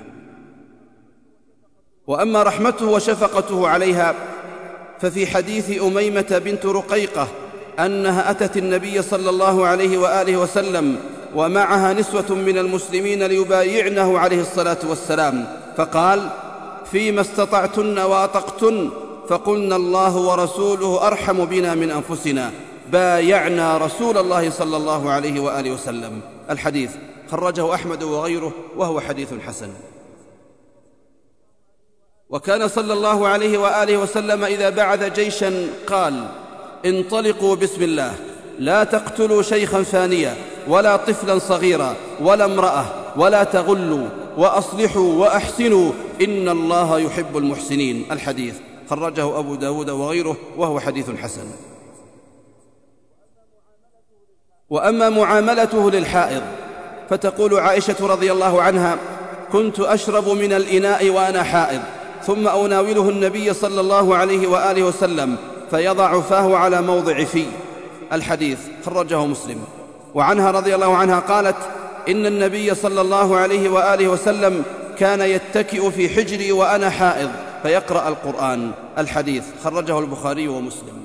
وأما رحمته وشفقته عليها ففي حديث أميمة بنت رقيقة أنها أتت النبي صلى الله عليه وآله وسلم ومعها نسوة من المسلمين ليبايعنه عليه الصلاة والسلام، فقال: فيما استطعتن وأطقتن؟ فقلنا: الله ورسوله أرحم بنا من أنفسنا، بايعنا رسول الله صلى الله عليه وآله وسلم. الحديث خرجه أحمد وغيره وهو حديث حسن. وكان صلى الله عليه وآله وسلم إذا بعث جيشا قال: انطلقوا بسم الله، لا تقتلوا شيخا فانيا ولا طفلا صغيرا ولا امرأة، ولا تغلوا، وأصلحوا وأحسنوا، إن الله يحب المحسنين. الحديث خرجه أبو داود وغيره وهو حديث حسن. وأما معاملته للحائض فتقول عائشة رضي الله عنها: كنت أشرب من الإناء وأنا حائض، ثم أناوله النبي صلى الله عليه وآله وسلم فيضع فاه على موضع في. الحديث خرجه مسلم. وعنها رضي الله عنها قالت: إن النبي صلى الله عليه وآله وسلم كان يتكئ في حجري وأنا حائض فيقرأ القرآن. الحديث خرجه البخاري ومسلم.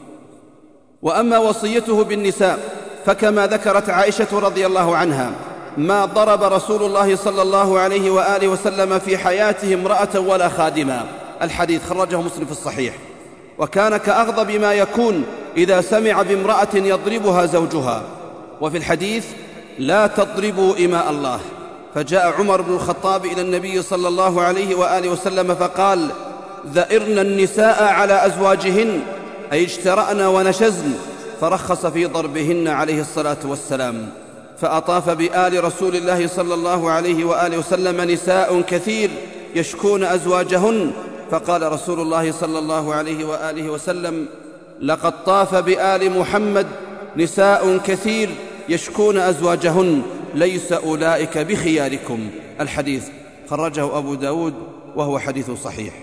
وأما وصيته بالنساء فكما ذكرت عائشة رضي الله عنها: ما ضرب رسول الله صلى الله عليه وآله وسلم في حياته امرأة ولا خادما. الحديث خرجه مسلم في الصحيح. وكان كأغضب ما يكون إذا سمع بامرأة يضربها زوجها. وفي الحديث: لا تضربوا إماء الله. فجاء عمر بن الخطاب إلى النبي صلى الله عليه وآله وسلم فقال: ذئرن النساء على أزواجهن، أي اجترأن ونشزن، فرخص في ضربهن عليه الصلاة والسلام. فأطاف بآل رسول الله صلى الله عليه وآله وسلم نساء كثير يشكون أزواجهن، فقال رسول الله صلى الله عليه وآله وسلم: لقد طاف بآل محمد نساء كثير يشكون أزواجهن، ليس أولئك بخياركم. الحديث خرجه أبو داود وهو حديث صحيح.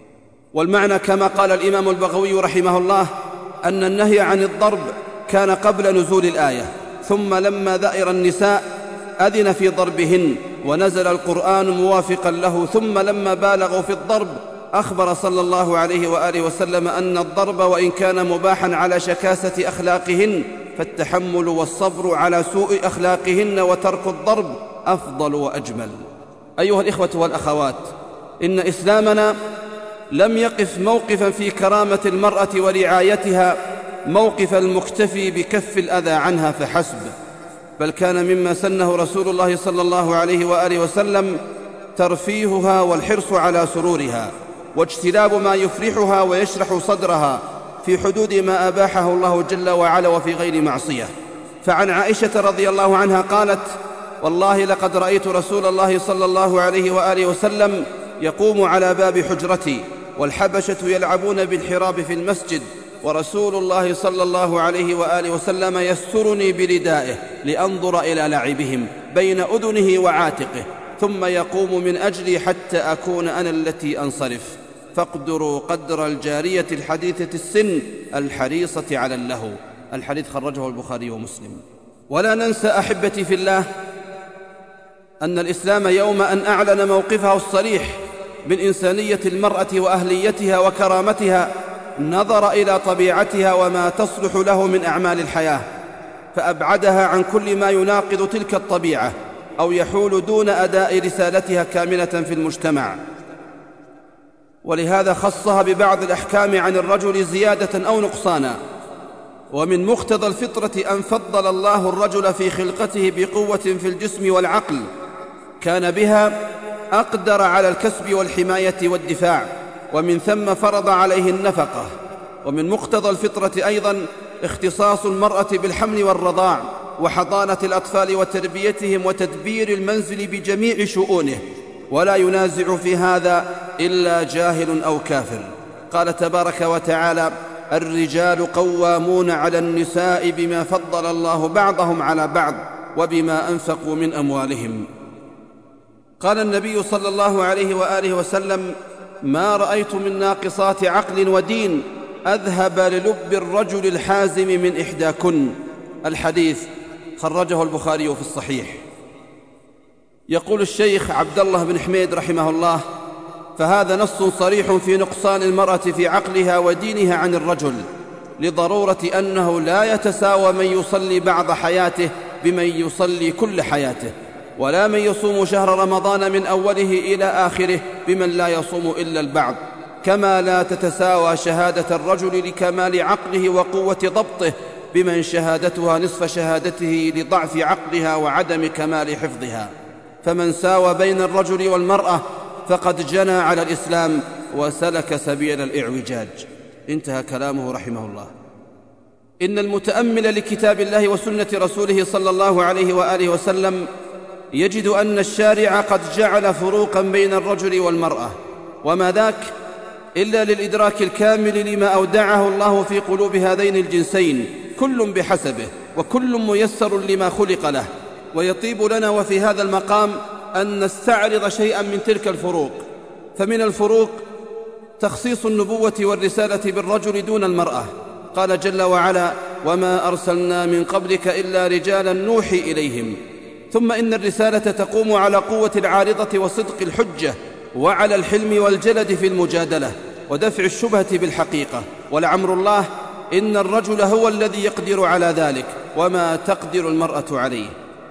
والمعنى كما قال الإمام البغوي رحمه الله أن النهي عن الضرب كان قبل نزول الآية، ثم لما ذئر النساء أذن في ضربهن ونزل القرآن موافقا له، ثم لما بالغوا في الضرب أخبر صلى الله عليه وآله وسلم أن الضرب وإن كان مباحا على شكاسة أخلاقهن فالتحمل والصبر على سوء أخلاقهن وترك الضرب أفضل وأجمل. أيها الإخوة والأخوات، إن إسلامنا لم يقف موقفا في كرامة المرأة ورعايتها موقف المكتفي بكف الأذى عنها فحسب، بل كان مما سنه رسول الله صلى الله عليه وآله وسلم ترفيهها والحرص على سرورها، واجتناب ما يفرحها ويشرح صدرها في حدود ما أباحه الله جل وعلا وفي غير معصية. فعن عائشة رضي الله عنها قالت: والله لقد رأيت رسول الله صلى الله عليه وآله وسلم يقوم على باب حجرتي والحبشة يلعبون بالحراب في المسجد، ورسول الله صلى الله عليه وآله وسلم يسترني بردائه لأنظر إلى لعبهم بين أذنه وعاتقه، ثم يقوم من أجلي حتى أكون أنا التي أنصرف، فاقدروا قدر الجارية الحديثة السن الحريصة على اللهو. الحديث خرجه البخاري ومسلم. ولا ننسى أحبتي في الله أن الإسلام يوم أن أعلن موقفه الصريح من إنسانية المرأة وأهليتها وكرامتها نظر إلى طبيعتها وما تصلح له من أعمال الحياة، فأبعدها عن كل ما يناقض تلك الطبيعة أو يحول دون أداء رسالتها كاملة في المجتمع. ولهذا خصها ببعض الأحكام عن الرجل زيادة أو نقصانا. ومن مقتضى الفطرة أن فضل الله الرجل في خلقته بقوة في الجسم والعقل كان بها أقدر على الكسب والحماية والدفاع، ومن ثم فرض عليه النفقة. ومن مقتضى الفطرة أيضا اختصاص المرأة بالحمل والرضاع وحضانة الأطفال وتربيتهم وتدبير المنزل بجميع شؤونه، ولا ينازع في هذا إلا جاهل أو كافر. قال تبارك وتعالى: الرجال قوامون على النساء بما فضل الله بعضهم على بعض وبما أنفقوا من أموالهم. قال النبي صلى الله عليه وآله وسلم: ما رأيت من ناقصات عقل ودين أذهب للب الرجل الحازم من إحداكن. الحديث خرجه البخاري في الصحيح. يقول الشيخ عبد الله بن حميد رحمه الله: فهذا نص صريح في نقصان المرأة في عقلها ودينها عن الرجل، لضرورة أنه لا يتساوى من يصلي بعض حياته بمن يصلي كل حياته، ولا من يصوم شهر رمضان من أوله إلى آخره بمن لا يصوم إلا البعض، كما لا تتساوى شهادة الرجل لكمال عقله وقوة ضبطه بمن شهادتها نصف شهادته لضعف عقلها وعدم كمال حفظها. فمن ساوى بين الرجل والمرأة فقد جنى على الإسلام وسلك سبيل الإعوجاج. انتهى كلامه رحمه الله. إن المتأمل لكتاب الله وسنة رسوله صلى الله عليه وآله وسلم يجد أن الشارع قد جعل فروقا بين الرجل والمرأة، وما ذاك إلا للإدراك الكامل لما أودعه الله في قلوب هذين الجنسين، كل بحسبه وكل ميسر لما خلق له. ويطيب لنا وفي هذا المقام أن نستعرض شيئا من تلك الفروق. فمن الفروق تخصيص النبوة والرسالة بالرجل دون المرأة. قال جل وعلا: وما أرسلنا من قبلك إلا رجالا نوحي إليهم. ثم إن الرسالة تقوم على قوة العارضة وصدق الحجة، وعلى الحلم والجلد في المجادلة ودفع الشبهة بالحقيقة. ولعمر الله إن الرجل هو الذي يقدر على ذلك، وما تقدر المرأة عليه.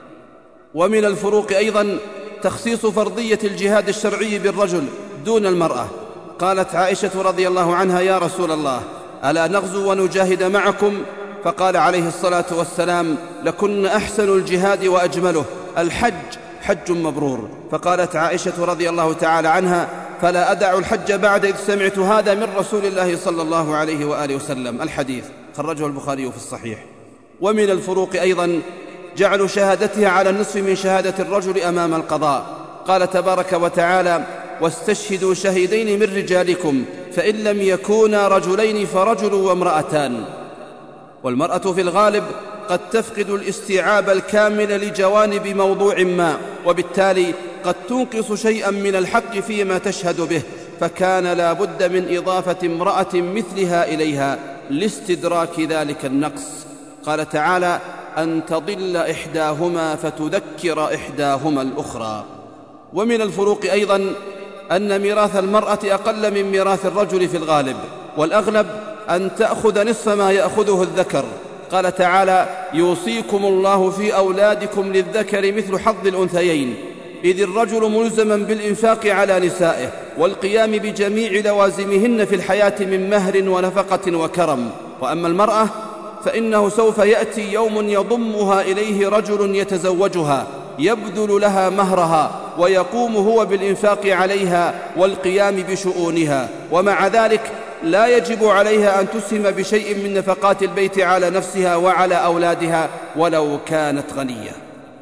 ومن الفروق أيضا تخصيص فرضية الجهاد الشرعي بالرجل دون المرأة. قالت عائشة رضي الله عنها: يا رسول الله، ألا نغزو ونجاهد معكم؟ فقال عليه الصلاة والسلام: لكن أحسن الجهاد وأجمله، الحج حج مبرور. فقالت عائشة رضي الله تعالى عنها: فلا أدع الحج بعد إذ سمعت هذا من رسول الله صلى الله عليه وآله وسلم. الحديث خرجه البخاري في الصحيح. ومن الفروق أيضا جعل شهادتها على النصف من شهادة الرجل أمام القضاء. قال تبارك وتعالى: واستشهدوا شهيدين من رجالكم فإن لم يكونا رجلين فرجل وامرأتان. والمرأة في الغالب قد تفقد الاستيعاب الكامل لجوانب موضوع ما، وبالتالي قد تنقص شيئا من الحق فيما تشهد به، فكان لا بد من إضافة امرأة مثلها إليها لاستدراك ذلك النقص. قال تعالى: أن تضل إحداهما فتذكر إحداهما الأخرى. ومن الفروق أيضا أن ميراث المرأة أقل من ميراث الرجل في الغالب، والأغلب أن تأخذ نصف ما يأخذه الذكر. قال تعالى: يوصيكم الله في أولادكم للذكر مثل حظ الأنثيين، إذ الرجل ملزما بالإنفاق على نسائه والقيام بجميع لوازمهن في الحياة من مهر ونفقة وكرم. وأما المرأة فإنه سوف يأتي يوم يضمها إليه رجل يتزوجها يبذل لها مهرها ويقوم هو بالإنفاق عليها والقيام بشؤونها، ومع ذلك لا يجب عليها أن تسهم بشيء من نفقات البيت على نفسها وعلى أولادها ولو كانت غنية.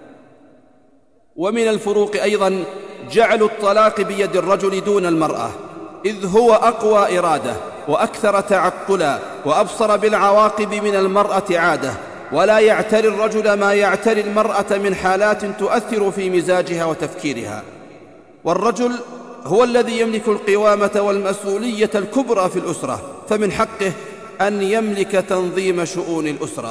ومن الفروق أيضا جعل الطلاق بيد الرجل دون المرأة، إذ هو أقوى إرادة وأكثر تعقلا وأبصر بالعواقب من المرأة عادة، ولا يعتري الرجل ما يعتري المرأة من حالات تؤثر في مزاجها وتفكيرها. والرجل هو الذي يملك القوامة والمسؤولية الكبرى في الأسرة، فمن حقه أن يملك تنظيم شؤون الأسرة.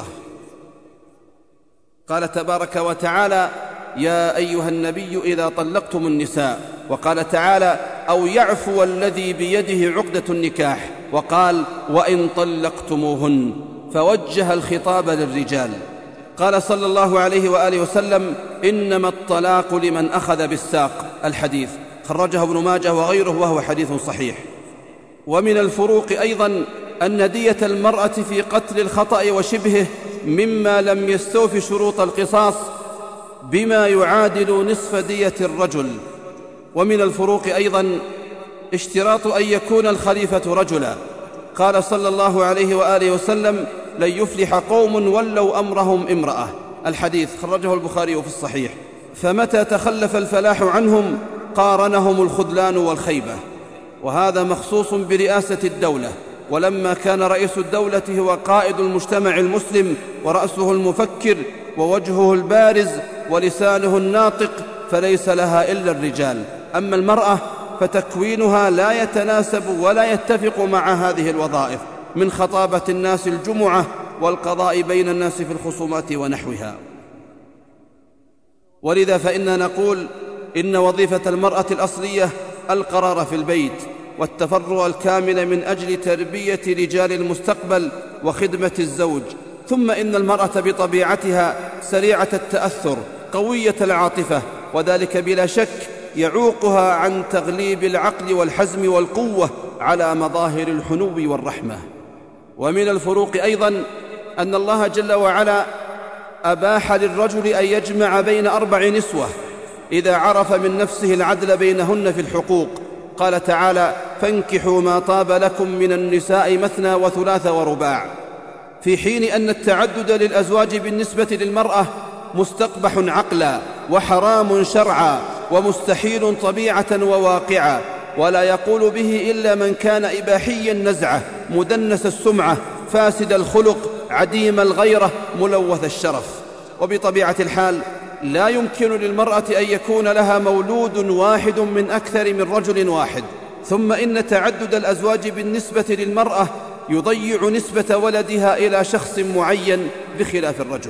قال تبارك وتعالى: يا أيها النبي إذا طلقتم النساء. وقال تعالى: أو يعفو الذي بيده عقدة النكاح. وقال: وإن طلقتموهن، فوجه الخطاب للرجال. قال صلى الله عليه وآله وسلم: إنما الطلاق لمن أخذ بالساق. الحديث خرجه ابن ماجه وغيره وهو حديث صحيح. ومن الفروق أيضا أن دية المرأة في قتل الخطأ وشبهه مما لم يستوفي شروط القصاص بما يعادل نصف دية الرجل. ومن الفروق أيضا اشتراط أن يكون الخليفة رجلا. قال صلى الله عليه وآله وسلم: لن يفلح قوم ولوا أمرهم امرأة. الحديث خرجه البخاري في الصحيح. فمتى تخلف الفلاح عنهم قارنهم الخذلان والخيبة، وهذا مخصوص برئاسة الدولة. ولما كان رئيس الدولة هو قائد المجتمع المسلم ورأسه المفكر ووجهه البارز ولسانه الناطق، فليس لها إلا الرجال. أما المرأة فتكوينها لا يتناسب ولا يتفق مع هذه الوظائف، من خطابة الناس الجمعة والقضاء بين الناس في الخصومات ونحوها. ولذا فإننا نقول إن وظيفة المرأة الأصلية القرار في البيت والتفرغ الكامل من أجل تربية رجال المستقبل وخدمة الزوج. ثم إن المرأة بطبيعتها سريعة التأثر قوية العاطفة، وذلك بلا شك يعوقها عن تغليب العقل والحزم والقوة على مظاهر الحنو والرحمة. ومن الفروق أيضا أن الله جل وعلا أباح للرجل أن يجمع بين 4 نسوة إذا عرف من نفسه العدل بينهن في الحقوق. قال تعالى: فانكحوا ما طاب لكم من النساء مثنى وثلاث ورباع، في حين أن التعدد للأزواج بالنسبة للمرأة مستقبح عقلا وحرام شرعا ومستحيل طبيعة وواقعا، ولا يقول به إلا من كان إباحي النزعة مدنس السمعة فاسد الخلق عديم الغيرة ملوث الشرف. وبطبيعة الحال لا يمكن للمرأة أن يكون لها مولود واحد من أكثر من رجل واحد. ثم إن تعدد الأزواج بالنسبة للمرأة يضيع نسبة ولدها إلى شخص معين بخلاف الرجل.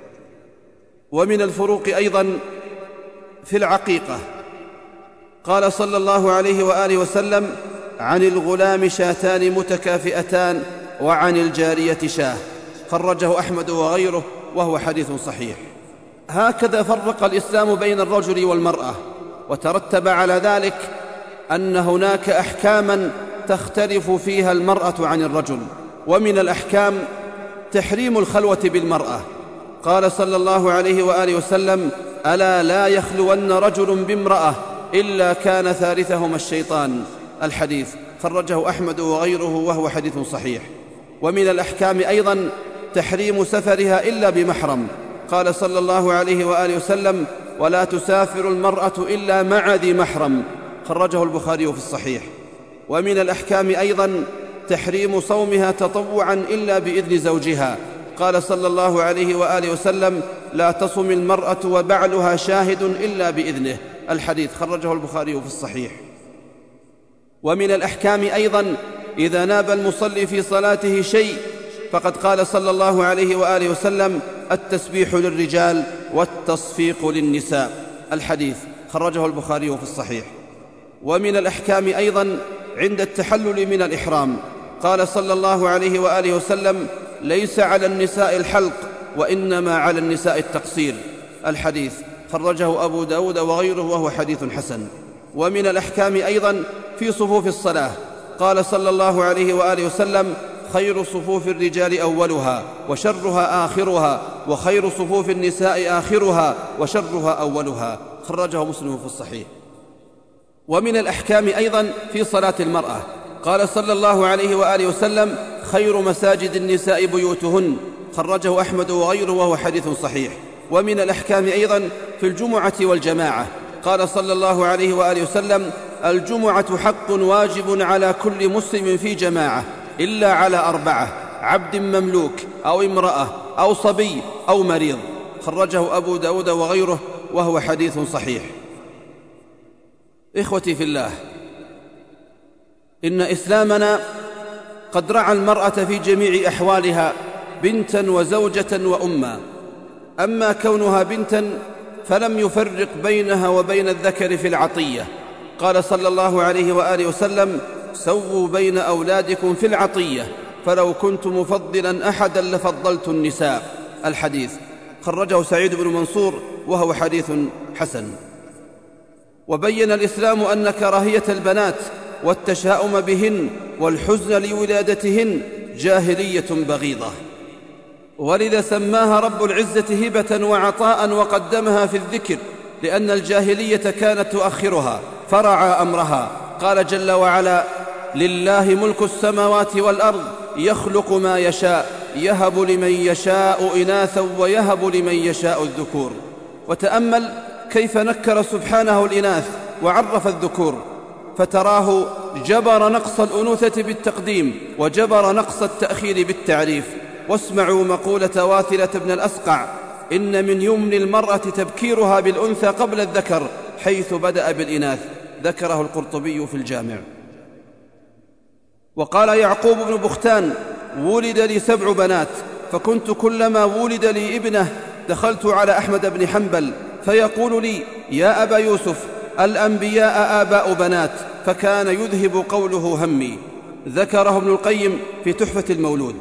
ومن الفروق أيضا في العقيقة. قال صلى الله عليه وآله وسلم: عن الغلام شاتان متكافئتان وعن الجارية شاه. خرجه أحمد وغيره وهو حديث صحيح. هكذا فرق الإسلام بين الرجل والمرأة، وترتب على ذلك أن هناك أحكاما تختلف فيها المرأة عن الرجل. ومن الأحكام تحريم الخلوة بالمرأة. قال صلى الله عليه وآله وسلم: ألا لا يخلون رجل بامرأة إلا كان ثالثهما الشيطان. الحديث خرجه أحمد وغيره وهو حديث صحيح. ومن الأحكام أيضا تحريم سفرها إلا بمحرم. قال صلى الله عليه وآله وسلم: ولا تسافر المرأة إلا مع ذي محرم. خرجه البخاري في الصحيح. ومن الأحكام أيضا تحريم صومها تطوعا إلا بإذن زوجها. قال صلى الله عليه وآله وسلم: لا تصم المرأة وبعلها شاهد إلا بإذنه. الحديث خرجه البخاري في الصحيح. ومن الأحكام أيضا إذا ناب المصلي في صلاته شيء، فقد قال صلى الله عليه وآله وسلم: التسبيح للرجال والتصفيق للنساء. الحديث خرجه البخاري في الصحيح. ومن الأحكام أيضا عند التحلل من الإحرام. قال صلى الله عليه وآله وسلم: ليس على النساء الحلق وإنما على النساء التقصير. الحديث خرجه أبو داود وغيره وهو حديث حسن. ومن الأحكام أيضا في صفوف الصلاة. قال صلى الله عليه وآله وسلم: خير صفوف الرجال أولها وشرها آخرها، وخير صفوف النساء آخرها وشرها أولها. خرجه مسلم في الصحيح. ومن الأحكام أيضا في صلاة المرأة. قال صلى الله عليه وآله وسلم: خير مساجد النساء بيوتهن. خرجه أحمد وغيره وهو حديث صحيح. ومن الأحكام أيضا في الجمعة والجماعة. قال صلى الله عليه وآله وسلم: الجمعة حق واجب على كل مسلم في جماعة إلا على 4: عبد مملوك أو امرأة أو صبي أو مريض. خرجه أبو داود وغيره وهو حديث صحيح. إخوتي في الله، إن إسلامنا قد رعى المرأة في جميع أحوالها بنتا وزوجة وأما. أما كونها بنتا فلم يفرق بينها وبين الذكر في العطية. قال صلى الله عليه وآله وسلم: سووا بين أولادكم في العطية، فلو كنت مفضلا أحدا لفضلت النساء. الحديث خرجه سعيد بن منصور وهو حديث حسن. وبين الإسلام أن كراهية البنات والتشاؤم بهن والحزن لولادتهن جاهلية بغيضة، ولذا سماها رب العزة هبة وعطاء وقدمها في الذكر، لأن الجاهلية كانت تؤخرها فرعى أمرها. قال جل وعلا: لله ملك السماوات والأرض يخلق ما يشاء يهب لمن يشاء إناثا ويهب لمن يشاء الذكور. وتأمل كيف نكر سبحانه الإناث وعرف الذكور، فتراه جبر نقص الأنوثة بالتقديم وجبر نقص التأخير بالتعريف. واسمعوا مقولة واثلة بن الأسقع: إن من يمن المرأة تبكيرها بالأنثى قبل الذكر حيث بدأ بالإناث. ذكره القرطبي في الجامع. وقال يعقوب بن بختان: ولد لي 7 بنات، فكنت كلما ولد لي ابنة دخلت على أحمد بن حنبل فيقول لي: يا أبا يوسف، الأنبياء آباء بنات، فكان يذهب قوله همي. ذكره ابن القيم في تحفة المولود.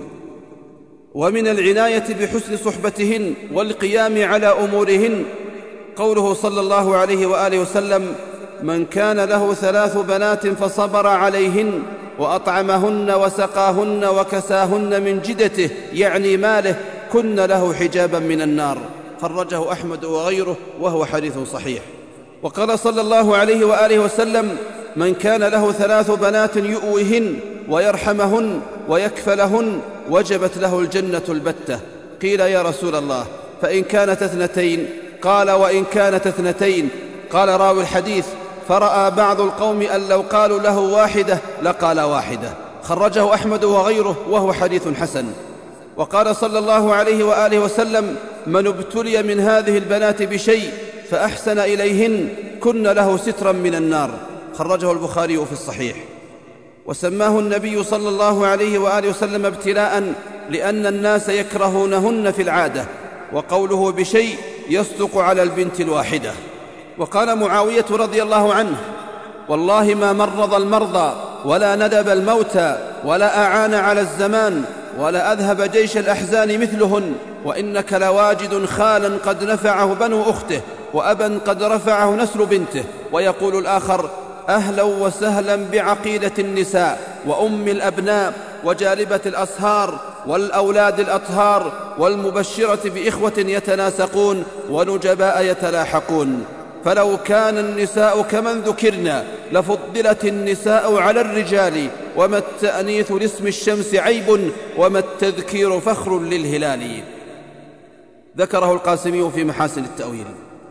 ومن العناية بحسن صحبتهن والقيام على أمورهن قوله صلى الله عليه وآله وسلم: من كان له 3 بنات فصبر عليهن وأطعمهن وسقاهن وكساهن من جدته، يعني ماله، كن له حجابا من النار. خرجه أحمد وغيره وهو حديث صحيح. وقال صلى الله عليه وآله وسلم: من كان له 3 بنات يؤويهن ويرحمهن ويكفلهن وجبت له الجنة البتة. قيل: يا رسول الله، فإن كانت 2؟ قال: وإن كانت 2. قال راوي الحديث: فرأى بعض القوم أن لو قالوا له 1 لقال 1. خرجه أحمد وغيره وهو حديث حسن. وقال صلى الله عليه وآله وسلم: من ابتلي من هذه البنات بشيء فأحسن إليهن كن له سترا من النار. خرجه البخاري في الصحيح. وسماه النبي صلى الله عليه وآله وسلم ابتلاء لأن الناس يكرهونهن في العادة، وقوله بشيء يصدق على البنت الواحدة. وقال معاوية رضي الله عنه: والله ما مرض المرضى ولا ندب الموتى ولا أعان على الزمان ولا أذهب جيش الأحزان مثلهن، وإنك لواجد خالا قد نفعه بنو أخته وأبا قد رفعه نسل بنته. ويقول الآخر: أهلا وسهلا بعقيدة النساء وأم الأبناء وجالبة الأصهار والأولاد الأطهار والمبشرة بإخوة يتناسقون ونجباء يتلاحقون. فلو كان النساء كمن ذكرنا لفضلت النساء على الرجال، وما التأنيث لاسم الشمس عيب وما التذكير فخر للهلال. ذكره القاسمي في محاسن التأويل.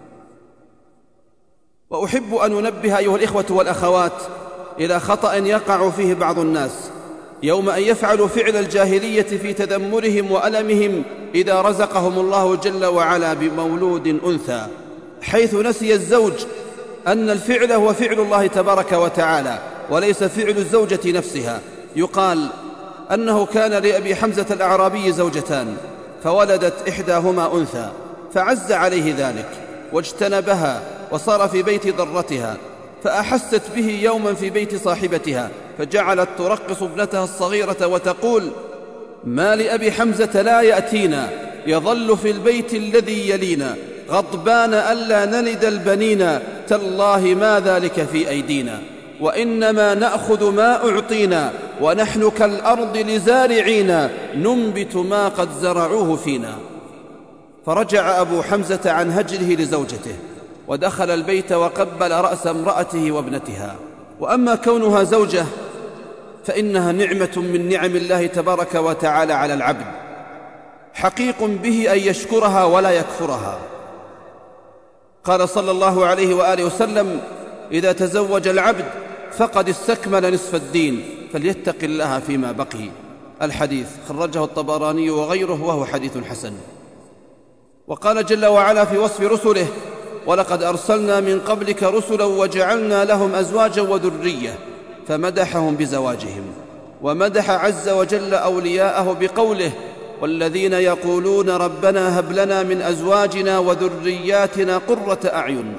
وأحب أن أنبه أيها الإخوة والأخوات إلى خطأ يقع فيه بعض الناس يوم أن يفعلوا فعل الجاهلية في تذمرهم وألمهم إذا رزقهم الله جل وعلا بمولود أنثى، حيث نسي الزوج أن الفعل هو فعل الله تبارك وتعالى وليس فعل الزوجة نفسها. يقال أنه كان لأبي حمزة الأعرابي زوجتان، فولدت إحداهما أنثى، فعز عليه ذلك واجتنبها وصار في بيت ضرتها، فأحست به يوما في بيت صاحبتها، فجعلت ترقص ابنتها الصغيرة وتقول: ما لأبي حمزة لا يأتينا، يظل في البيت الذي يلينا، غضبان ألا نلد البنين، تالله ما ذلك في أيدينا، وإنما نأخذ ما أعطينا، ونحن كالأرض لزارعين، ننبت ما قد زرعوه فينا. فرجع أبو حمزة عن هجره لزوجته ودخل البيت وقبل رأس امرأته وابنتها. وأما كونها زوجة فإنها نعمة من نعم الله تبارك وتعالى على العبد، حقيق به أن يشكرها ولا يكفرها. قال صلى الله عليه وآله وسلم: إذا تزوج العبد فقد استكمل نصف الدين، فليتق الله فيما بقي. الحديث خرجه الطبراني وغيره وهو حديث حسن. وقال جل وعلا في وصف رسله: ولقد أرسلنا من قبلك رسلا وجعلنا لهم أزواجا وذرية، فمدحهم بزواجهم. ومدح عز وجل أولياءه بقوله: والذين يقولون ربنا هب لنا من أزواجنا وذرياتنا قرة أعين.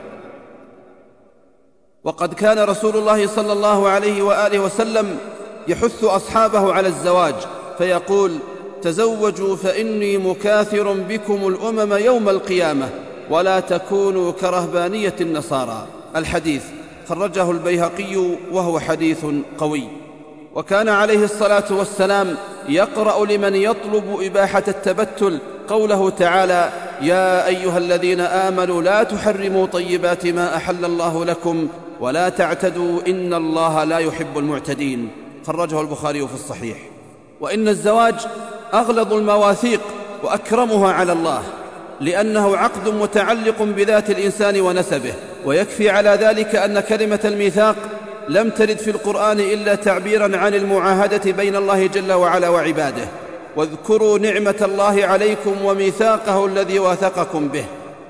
وقد كان رسول الله صلى الله عليه وآله وسلم يحث أصحابه على الزواج، فيقول: تزوجوا فإني مكاثر بكم الأمم يوم القيامة، ولا تكونوا كرهبانية النصارى. الحديث خرجه البيهقي وهو حديث قوي. وكان عليه الصلاة والسلام يقرأ لمن يطلب إباحة التبتل قوله تعالى: يا أيها الذين آمنوا لا تحرموا طيبات ما أحل الله لكم ولا تعتدوا إن الله لا يحب المعتدين. خرجه البخاري في الصحيح. وإن الزواج أغلظ المواثيق وأكرمها على الله، لأنه عقد متعلق بذات الإنسان ونسبه. ويكفي على ذلك أن كلمة الميثاق لم ترد في القرآن إلا تعبيراً عن المعاهدة بين الله جل وعلا وعباده. واذكروا نعمة الله عليكم وميثاقه الذي واثقكم به.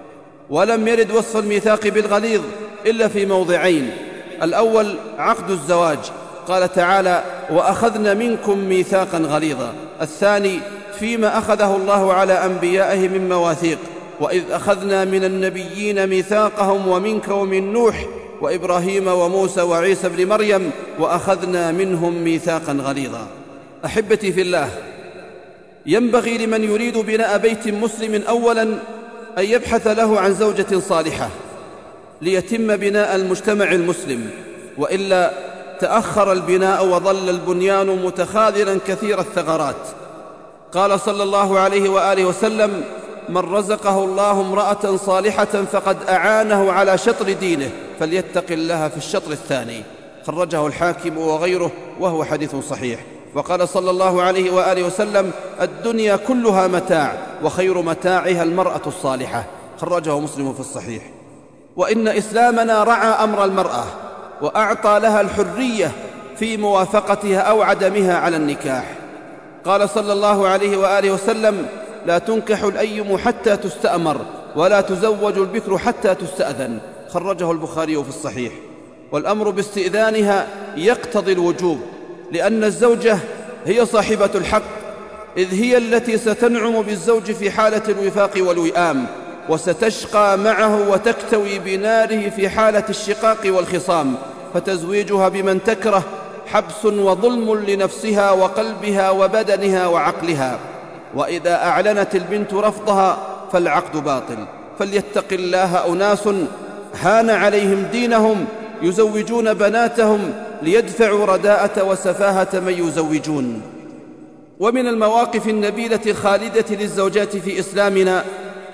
ولم يرد وصف الميثاق بالغليظ إلا في موضعين: الأول عقد الزواج، قال تعالى: وأخذنا منكم ميثاقا غليظا. الثاني فيما أخذه الله على أنبيائه من مواثيق: وإذ أخذنا من النبيين ميثاقهم ومنك ومن نوح وإبراهيم وموسى وعيسى بن مريم وأخذنا منهم ميثاقا غليظا. أحبتي في الله، ينبغي لمن يريد بناء بيت مسلم أولاً أن يبحث له عن زوجة صالحة ليتم بناء المجتمع المسلم، وإلا تأخر البناء وظل البنيان متخاذلاً كثير الثغرات. قال صلى الله عليه وآله وسلم: من رزقه الله امرأة صالحة فقد أعانه على شطر دينه، فليتق الله في الشطر الثاني. خرجه الحاكم وغيره وهو حديث صحيح. وقال صلى الله عليه وآله وسلم: الدنيا كلها متاع، وخير متاعها المرأة الصالحة. خرجه مسلم في الصحيح. وإن إسلامنا رعى أمر المرأة وأعطى لها الحرية في موافقتها أو عدمها على النكاح. قال صلى الله عليه وآله وسلم: لا تنكح الأيم حتى تستأمر، ولا تزوج البكر حتى تستأذن. خرجه البخاري في الصحيح. والأمر باستئذانها يقتضي الوجوب، لأن الزوجة هي صاحبة الحق، إذ هي التي ستنعم بالزوج في حالة الوفاق والوئام، وستشقى معه وتكتوي بناره في حالة الشقاق والخصام. فتزويجها بمن تكره حبس وظلم لنفسها وقلبها وبدنها وعقلها. وإذا أعلنت البنت رفضها فالعقد باطل. فليتق الله أناس هان عليهم دينهم يزوجون بناتهم ليدفعوا رداءة وسفاهة من يزوجون. ومن المواقف النبيلة الخالدة للزوجات في إسلامنا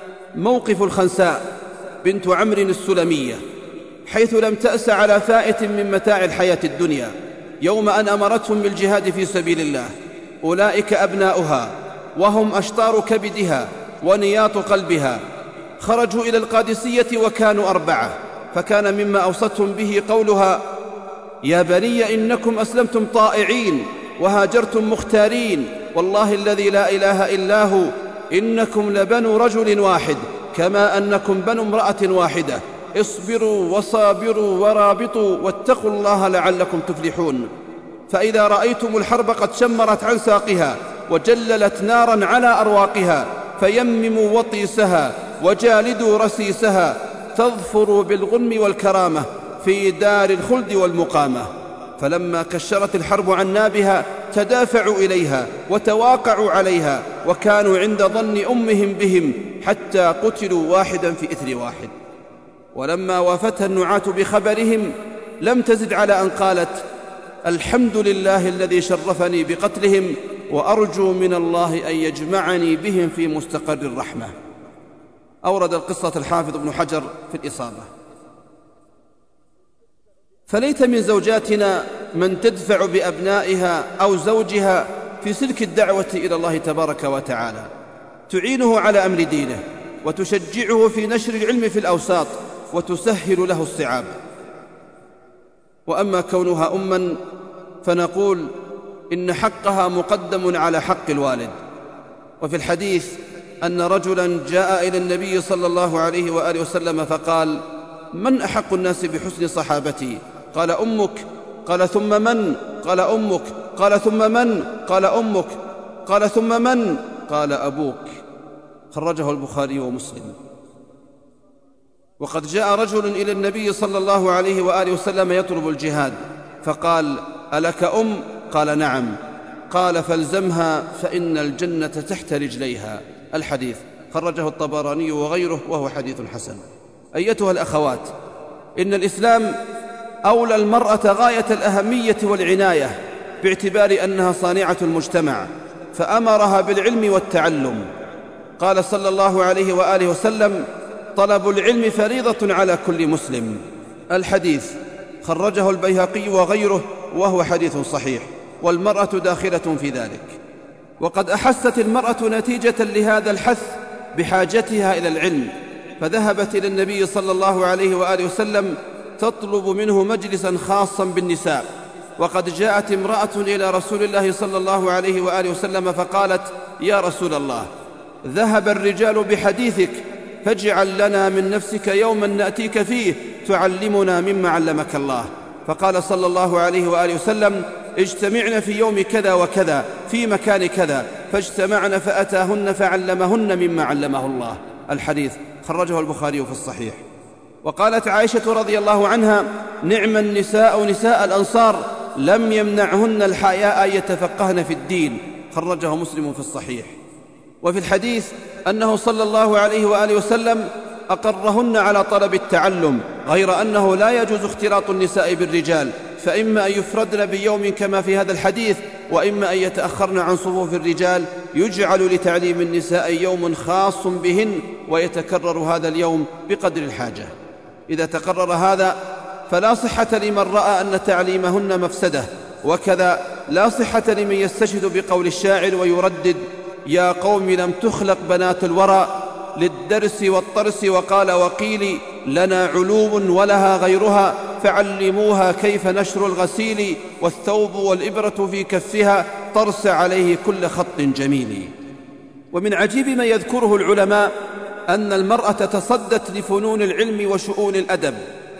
موقف الخنساء بنت عمرو السلمية، حيث لم تأس على فائت من متاع الحياة الدنيا يوم أن أمرتهم بالجهاد في سبيل الله. أولئك أبناؤها، وهم أشطار كبدها ونياط قلبها. خرجوا إلى القادسية وكانوا 4، فكان مما أوصتهم به قولها: يا بني إنكم أسلمتم طائعين وهاجرتم مختارين، والله الذي لا إله إلا هو إنكم لبنو رجل واحد كما أنكم بنو امرأة واحدة، اصبروا وصابروا ورابطوا واتقوا الله لعلكم تفلحون. فإذا رأيتم الحرب قد شمرت عن ساقها وجللت نارا على أرواقها فيمموا وطيسها وجالدوا رسيسها، تظفروا بالغنم والكرامة في دار الخلد والمقامة. فلما كشرت الحرب عن نابها تدافعوا إليها وتواقعوا عليها، وكانوا عند ظن أمهم بهم حتى قتلوا واحدا في إثر واحد. ولما وافتها النعاة بخبرهم لم تزد على أن قالت: الحمد لله الذي شرفني بقتلهم، وأرجو من الله أن يجمعني بهم في مستقر الرحمة. أورد القصة الحافظ ابن حجر في الإصابة. فليت من زوجاتنا من تدفع بأبنائها أو زوجها في سلك الدعوة إلى الله تبارك وتعالى، تعينه على أمر دينه وتشجعه في نشر العلم في الأوساط وتسهل له الصعاب. وأما كونها أماً فنقول إن حقها مقدم على حق الوالد. وفي الحديث أن رجلاً جاء إلى النبي صلى الله عليه وآله وسلم فقال: من أحق الناس بحسن صحابتي؟ قال: أمك. قال: ثم من؟ قال: أمك. قال: ثم من؟ قال: أمك. قال: ثم من؟ قال: أبوك. خرجه البخاري ومسلم. وقد جاء رجل إلى النبي صلى الله عليه وآله وسلم يطلب الجهاد، فقال: ألك أم؟ قال: نعم. قال: فالزمها فإن الجنة تحت رجليها. الحديث خرجه الطبراني وغيره وهو حديث حسن. أيتها الأخوات، إن الإسلام أولى المرأة غاية الأهمية والعناية باعتبار أنها صانعة المجتمع، فأمرها بالعلم والتعلم. قال صلى الله عليه وآله وسلم: طلب العلم فريضة على كل مسلم. الحديث خرجه البيهقي وغيره وهو حديث صحيح، والمرأة داخلة في ذلك. وقد أحست المرأة نتيجة لهذا الحث بحاجتها إلى العلم، فذهبت إلى النبي صلى الله عليه وآله وسلم تطلب منه مجلسا خاصا بالنساء. وقد جاءت امرأة إلى رسول الله صلى الله عليه وآله وسلم فقالت: يا رسول الله، ذهب الرجال بحديثك، فاجعل لنا من نفسك يوما نأتيك فيه تعلمنا مما علمك الله. فقال صلى الله عليه وآله وسلم: اجتمعن في يوم كذا وكذا في مكان كذا، فاجتمعن فأتاهن فعلمهن مما علمه الله. الحديث خرجه البخاري في الصحيح. وقالت عائشة رضي الله عنها: نعم النساء نساء الأنصار، لم يمنعهن الحياء أن يتفقهن في الدين. خرجه مسلم في الصحيح. وفي الحديث أنه صلى الله عليه وآله وسلم أقرهن على طلب التعلم، غير أنه لا يجوز اختلاط النساء بالرجال، فإما أن يفردن بيوم كما في هذا الحديث، وإما أن يتأخرن عن صفوف الرجال، يجعل لتعليم النساء يوم خاص بهن، ويتكرر هذا اليوم بقدر الحاجة. إذا تقرر هذا فلا صحة لمن رأى أن تعليمهن مفسدة، وكذا لا صحة لمن يستشهد بقول الشاعر ويردد: يا قوم لم تخلق بنات الورى للدرس والطرس، وقال وقيل لنا علوم ولها غيرها، فعلموها كيف نشر الغسيل، والثوب والإبرة في كفها طرس عليه كل خط جميل. ومن عجيب ما يذكره العلماء أن المرأة تصدت لفنون العلم وشؤون الأدب،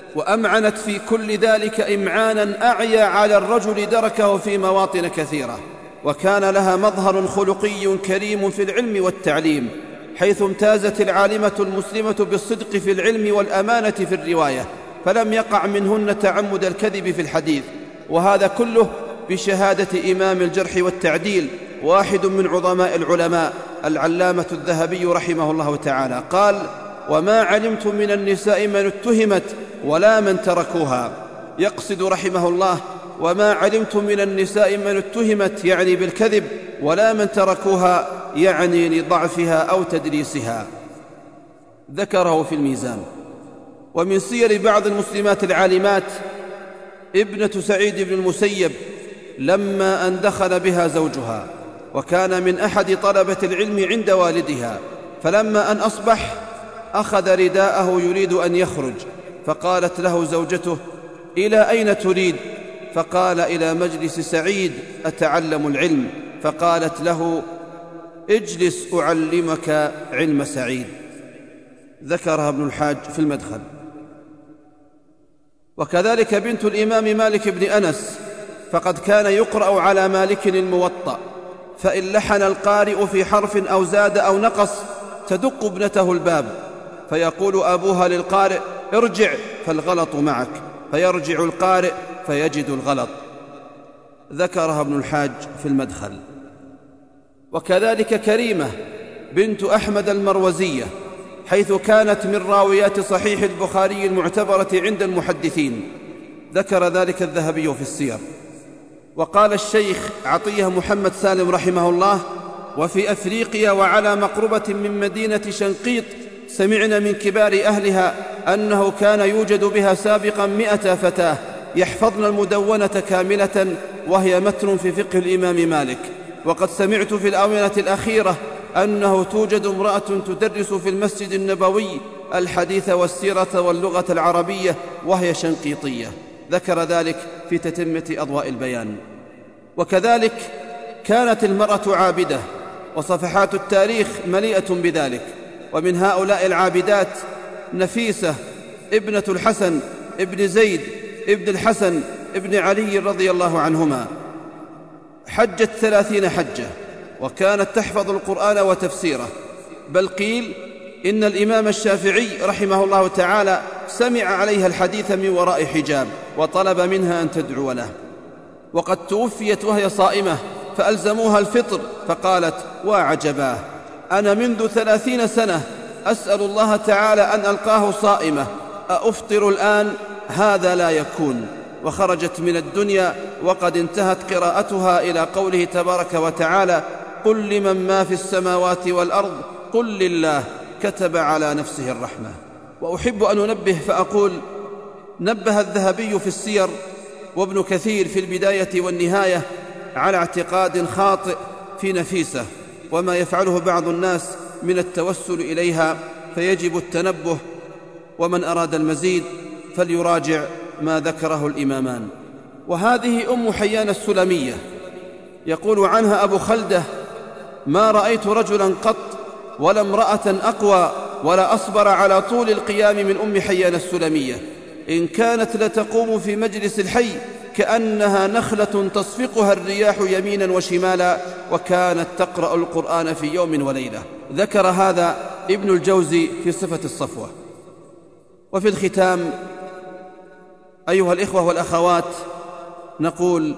وأمعنت في كل ذلك إمعانا أعيا على الرجل دركه في مواطن كثيرة، وكان لها مظهر خلقي كريم في العلم والتعليم، حيث امتازت العالمة المسلمة بالصدق في العلم والأمانة في الرواية، فلم يقع منهن تعمد الكذب في الحديث. وهذا كله بشهادة إمام الجرح والتعديل، واحد من عظماء العلماء، العلامة الذهبي رحمه الله تعالى، قال: وما علمت من النساء من اتهمت ولا من تركوها. يقصد رحمه الله: وما علمت من النساء من اتهمت يعني بالكذب، ولا من تركوها يعني لضعفها أو تدليسها. ذكره في الميزان. ومن سير بعض المسلمات العالمات ابنة سعيد بن المسيب لما أن دخل بها زوجها، وكان من أحد طلبة العلم عند والدها، فلما أن أصبح أخذ رداءه يريد أن يخرج، فقالت له زوجته: إلى أين تريد؟ فقال: إلى مجلس سعيد أتعلم العلم. فقالت له: اجلس أعلمك علم سعيد. ذكرها ابن الحاج في المدخل. وكذلك بنت الإمام مالك بن أنس، فقد كان يقرأ على مالك الموطأ، فإن لحن القارئ في حرف أو زاد أو نقص تدق ابنته الباب، فيقول أبوها للقارئ: ارجع فالغلط معك، فيرجع القارئ فيجد الغلط. ذكرها ابن الحاج في المدخل. وكذلك كريمة بنت أحمد المروزية، حيث كانت من راويات صحيح البخاري المعتبرة عند المحدثين، ذكر ذلك الذهبي في السير. وقال الشيخ عطية محمد سالم رحمه الله: وفي أفريقيا وعلى مقربة من مدينة شنقيط سمعنا من كبار أهلها أنه كان يوجد بها سابقا 100 فتاة يحفظن المدونة كاملة، وهي متن في فقه الإمام مالك. وقد سمعت في الآونة الأخيرة أنه توجد امرأة تدرس في المسجد النبوي الحديث والسيرة واللغة العربية، وهي شنقيطية. ذكر ذلك في تتمة أضواء البيان. وكذلك كانت المرأة عابدة، وصفحات التاريخ مليئة بذلك. ومن هؤلاء العابدات نفيسة ابنة الحسن ابن زيد ابن الحسن ابن علي رضي الله عنهما، حجت 30 حجة، وكانت تحفظ القرآن وتفسيره، بل قيل إن الإمام الشافعي رحمه الله تعالى سمع عليها الحديث من وراء حجاب، وطلب منها أن تدعو له. وقد توفيت وهي صائمة، فألزموها الفطر، فقالت: وعجباه، أنا منذ 30 سنة أسأل الله تعالى أن ألقاه صائمة، أفطر الآن؟ هذا لا يكون. وخرجت من الدنيا وقد انتهت قراءتها إلى قوله تبارك وتعالى: قل لمن ما في السماوات والأرض قل لله كتب على نفسه الرحمة. وأحب أن أنبه فأقول: نبه الذهبي في السير وابن كثير في البداية والنهاية على اعتقاد خاطئ في نفيسة وما يفعله بعض الناس من التوسل إليها، فيجب التنبه، ومن أراد المزيد فليراجع ما ذكره الإمامان. وهذه أم حيان السلمية، يقول عنها أبو خلدة: ما رأيت رجلا قط ولا امرأة أقوى ولا أصبر على طول القيام من أم حيان السلمية، إن كانت لتقوم في مجلس الحي كأنها نخلة تصفقها الرياح يمينا وشمالا، وكانت تقرأ القرآن في يوم وليلة. ذكر هذا ابن الجوزي في صفة الصفوة. وفي الختام أيها الإخوة والأخوات، نقول: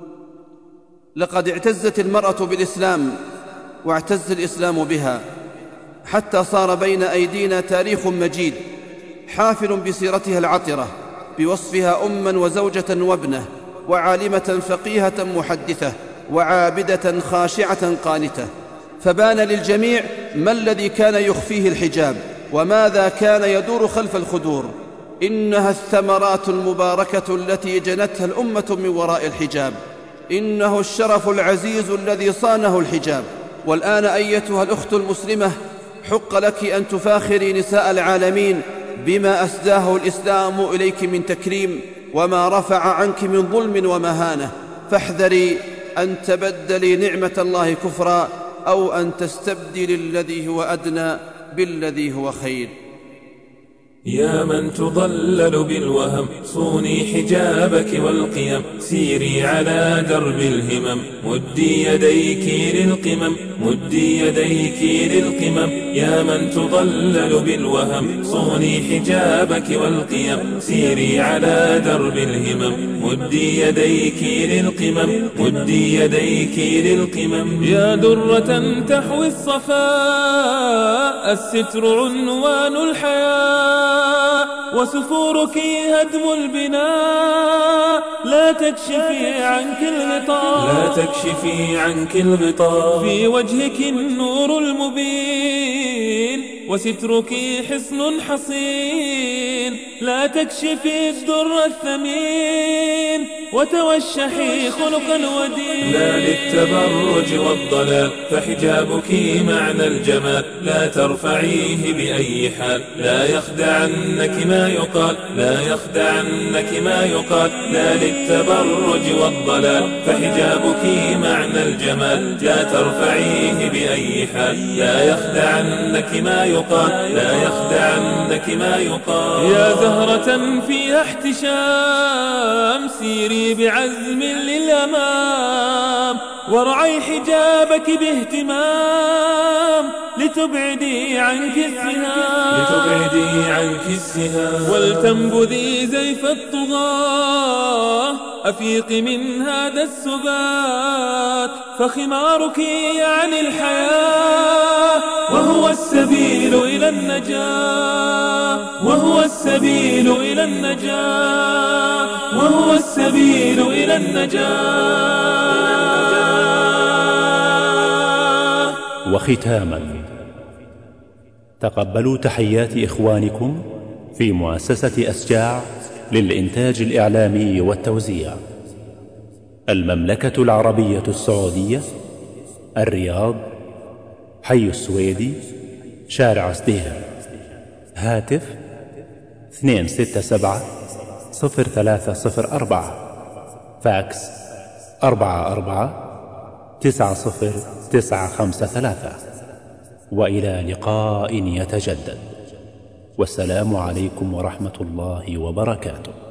لقد اعتزت المرأة بالإسلام واعتز الإسلام بها، حتى صار بين أيدينا تاريخ مجيد حافل بسيرتها العطرة، بوصفها أما وزوجة وابنة، وعالمة فقيهة محدثة، وعابدة خاشعة قانتة. فبان للجميع ما الذي كان يخفيه الحجاب، وماذا كان يدور خلف الخدور. إنها الثمرات المباركة التي جنتها الأمة من وراء الحجاب، إنه الشرف العزيز الذي صانه الحجاب. والآن أيتها الأخت المسلمة، حق لك أن تفاخري نساء العالمين بما أسداه الإسلام إليك من تكريم، وما رفع عنك من ظلم ومهانة. فاحذري أن تبدلي نعمة الله كفرا، أو أن تستبدل الذي هو أدنى بالذي هو خير. يا من تضلل بالوهم، صوني حجابك والقيم، سيري على درب الهمم، مدي يديك للقمم، مدي يديك للقمم. يا من تضلل بالوهم، صوني حجابك والقيم، سيري على درب الهمم، مدي يديك للقمم، مدي يديك للقمم. يا درة تحوي الصفاء، الستر عنوان الحياة، وسفورك هدم البناء، لا تكشفي عنك الغطاء، لا تكشفي عنك الغطاء. في وجهك النور المبين، وسترك حصن حصين، لا تكشفي الدر الثمين، وتوشحي خلق الودين. لا للتبرج والضلال، فحجابك معنى الجمال، لا ترفعيه بأي حال، لا يخدعنك ما يقال، لا يخدعنك ما يقال. لا للتبرج والضلال، فحجابك معنى الجمال، لا ترفعيه بأي حال، لا يخدعنك ما يقال، لا يخدعنك ما يقال. يا زهرة فيها احتشام، سيري بعزم للأمام، وارعي حجابك باهتمام، لتبعدي عنك السهام، لتبعدي عنك السهام. ولتنبذي زيف الطغاة، أفيق من هذا السبات، فخمارك يعني الحياة، وهو السبيل إلى النجاة، وهو السبيل إلى النجاة، وهو السبيل إلى النجاة. وختاما، تقبلوا تحيات إخوانكم في مؤسسة أسجاع للإنتاج الإعلامي والتوزيع، المملكة العربية السعودية، الرياض، حي السويدي، شارع سديهر، هاتف 267-0304، فاكس 44-90-953. وإلى لقاء يتجدد، والسلام عليكم ورحمة الله وبركاته.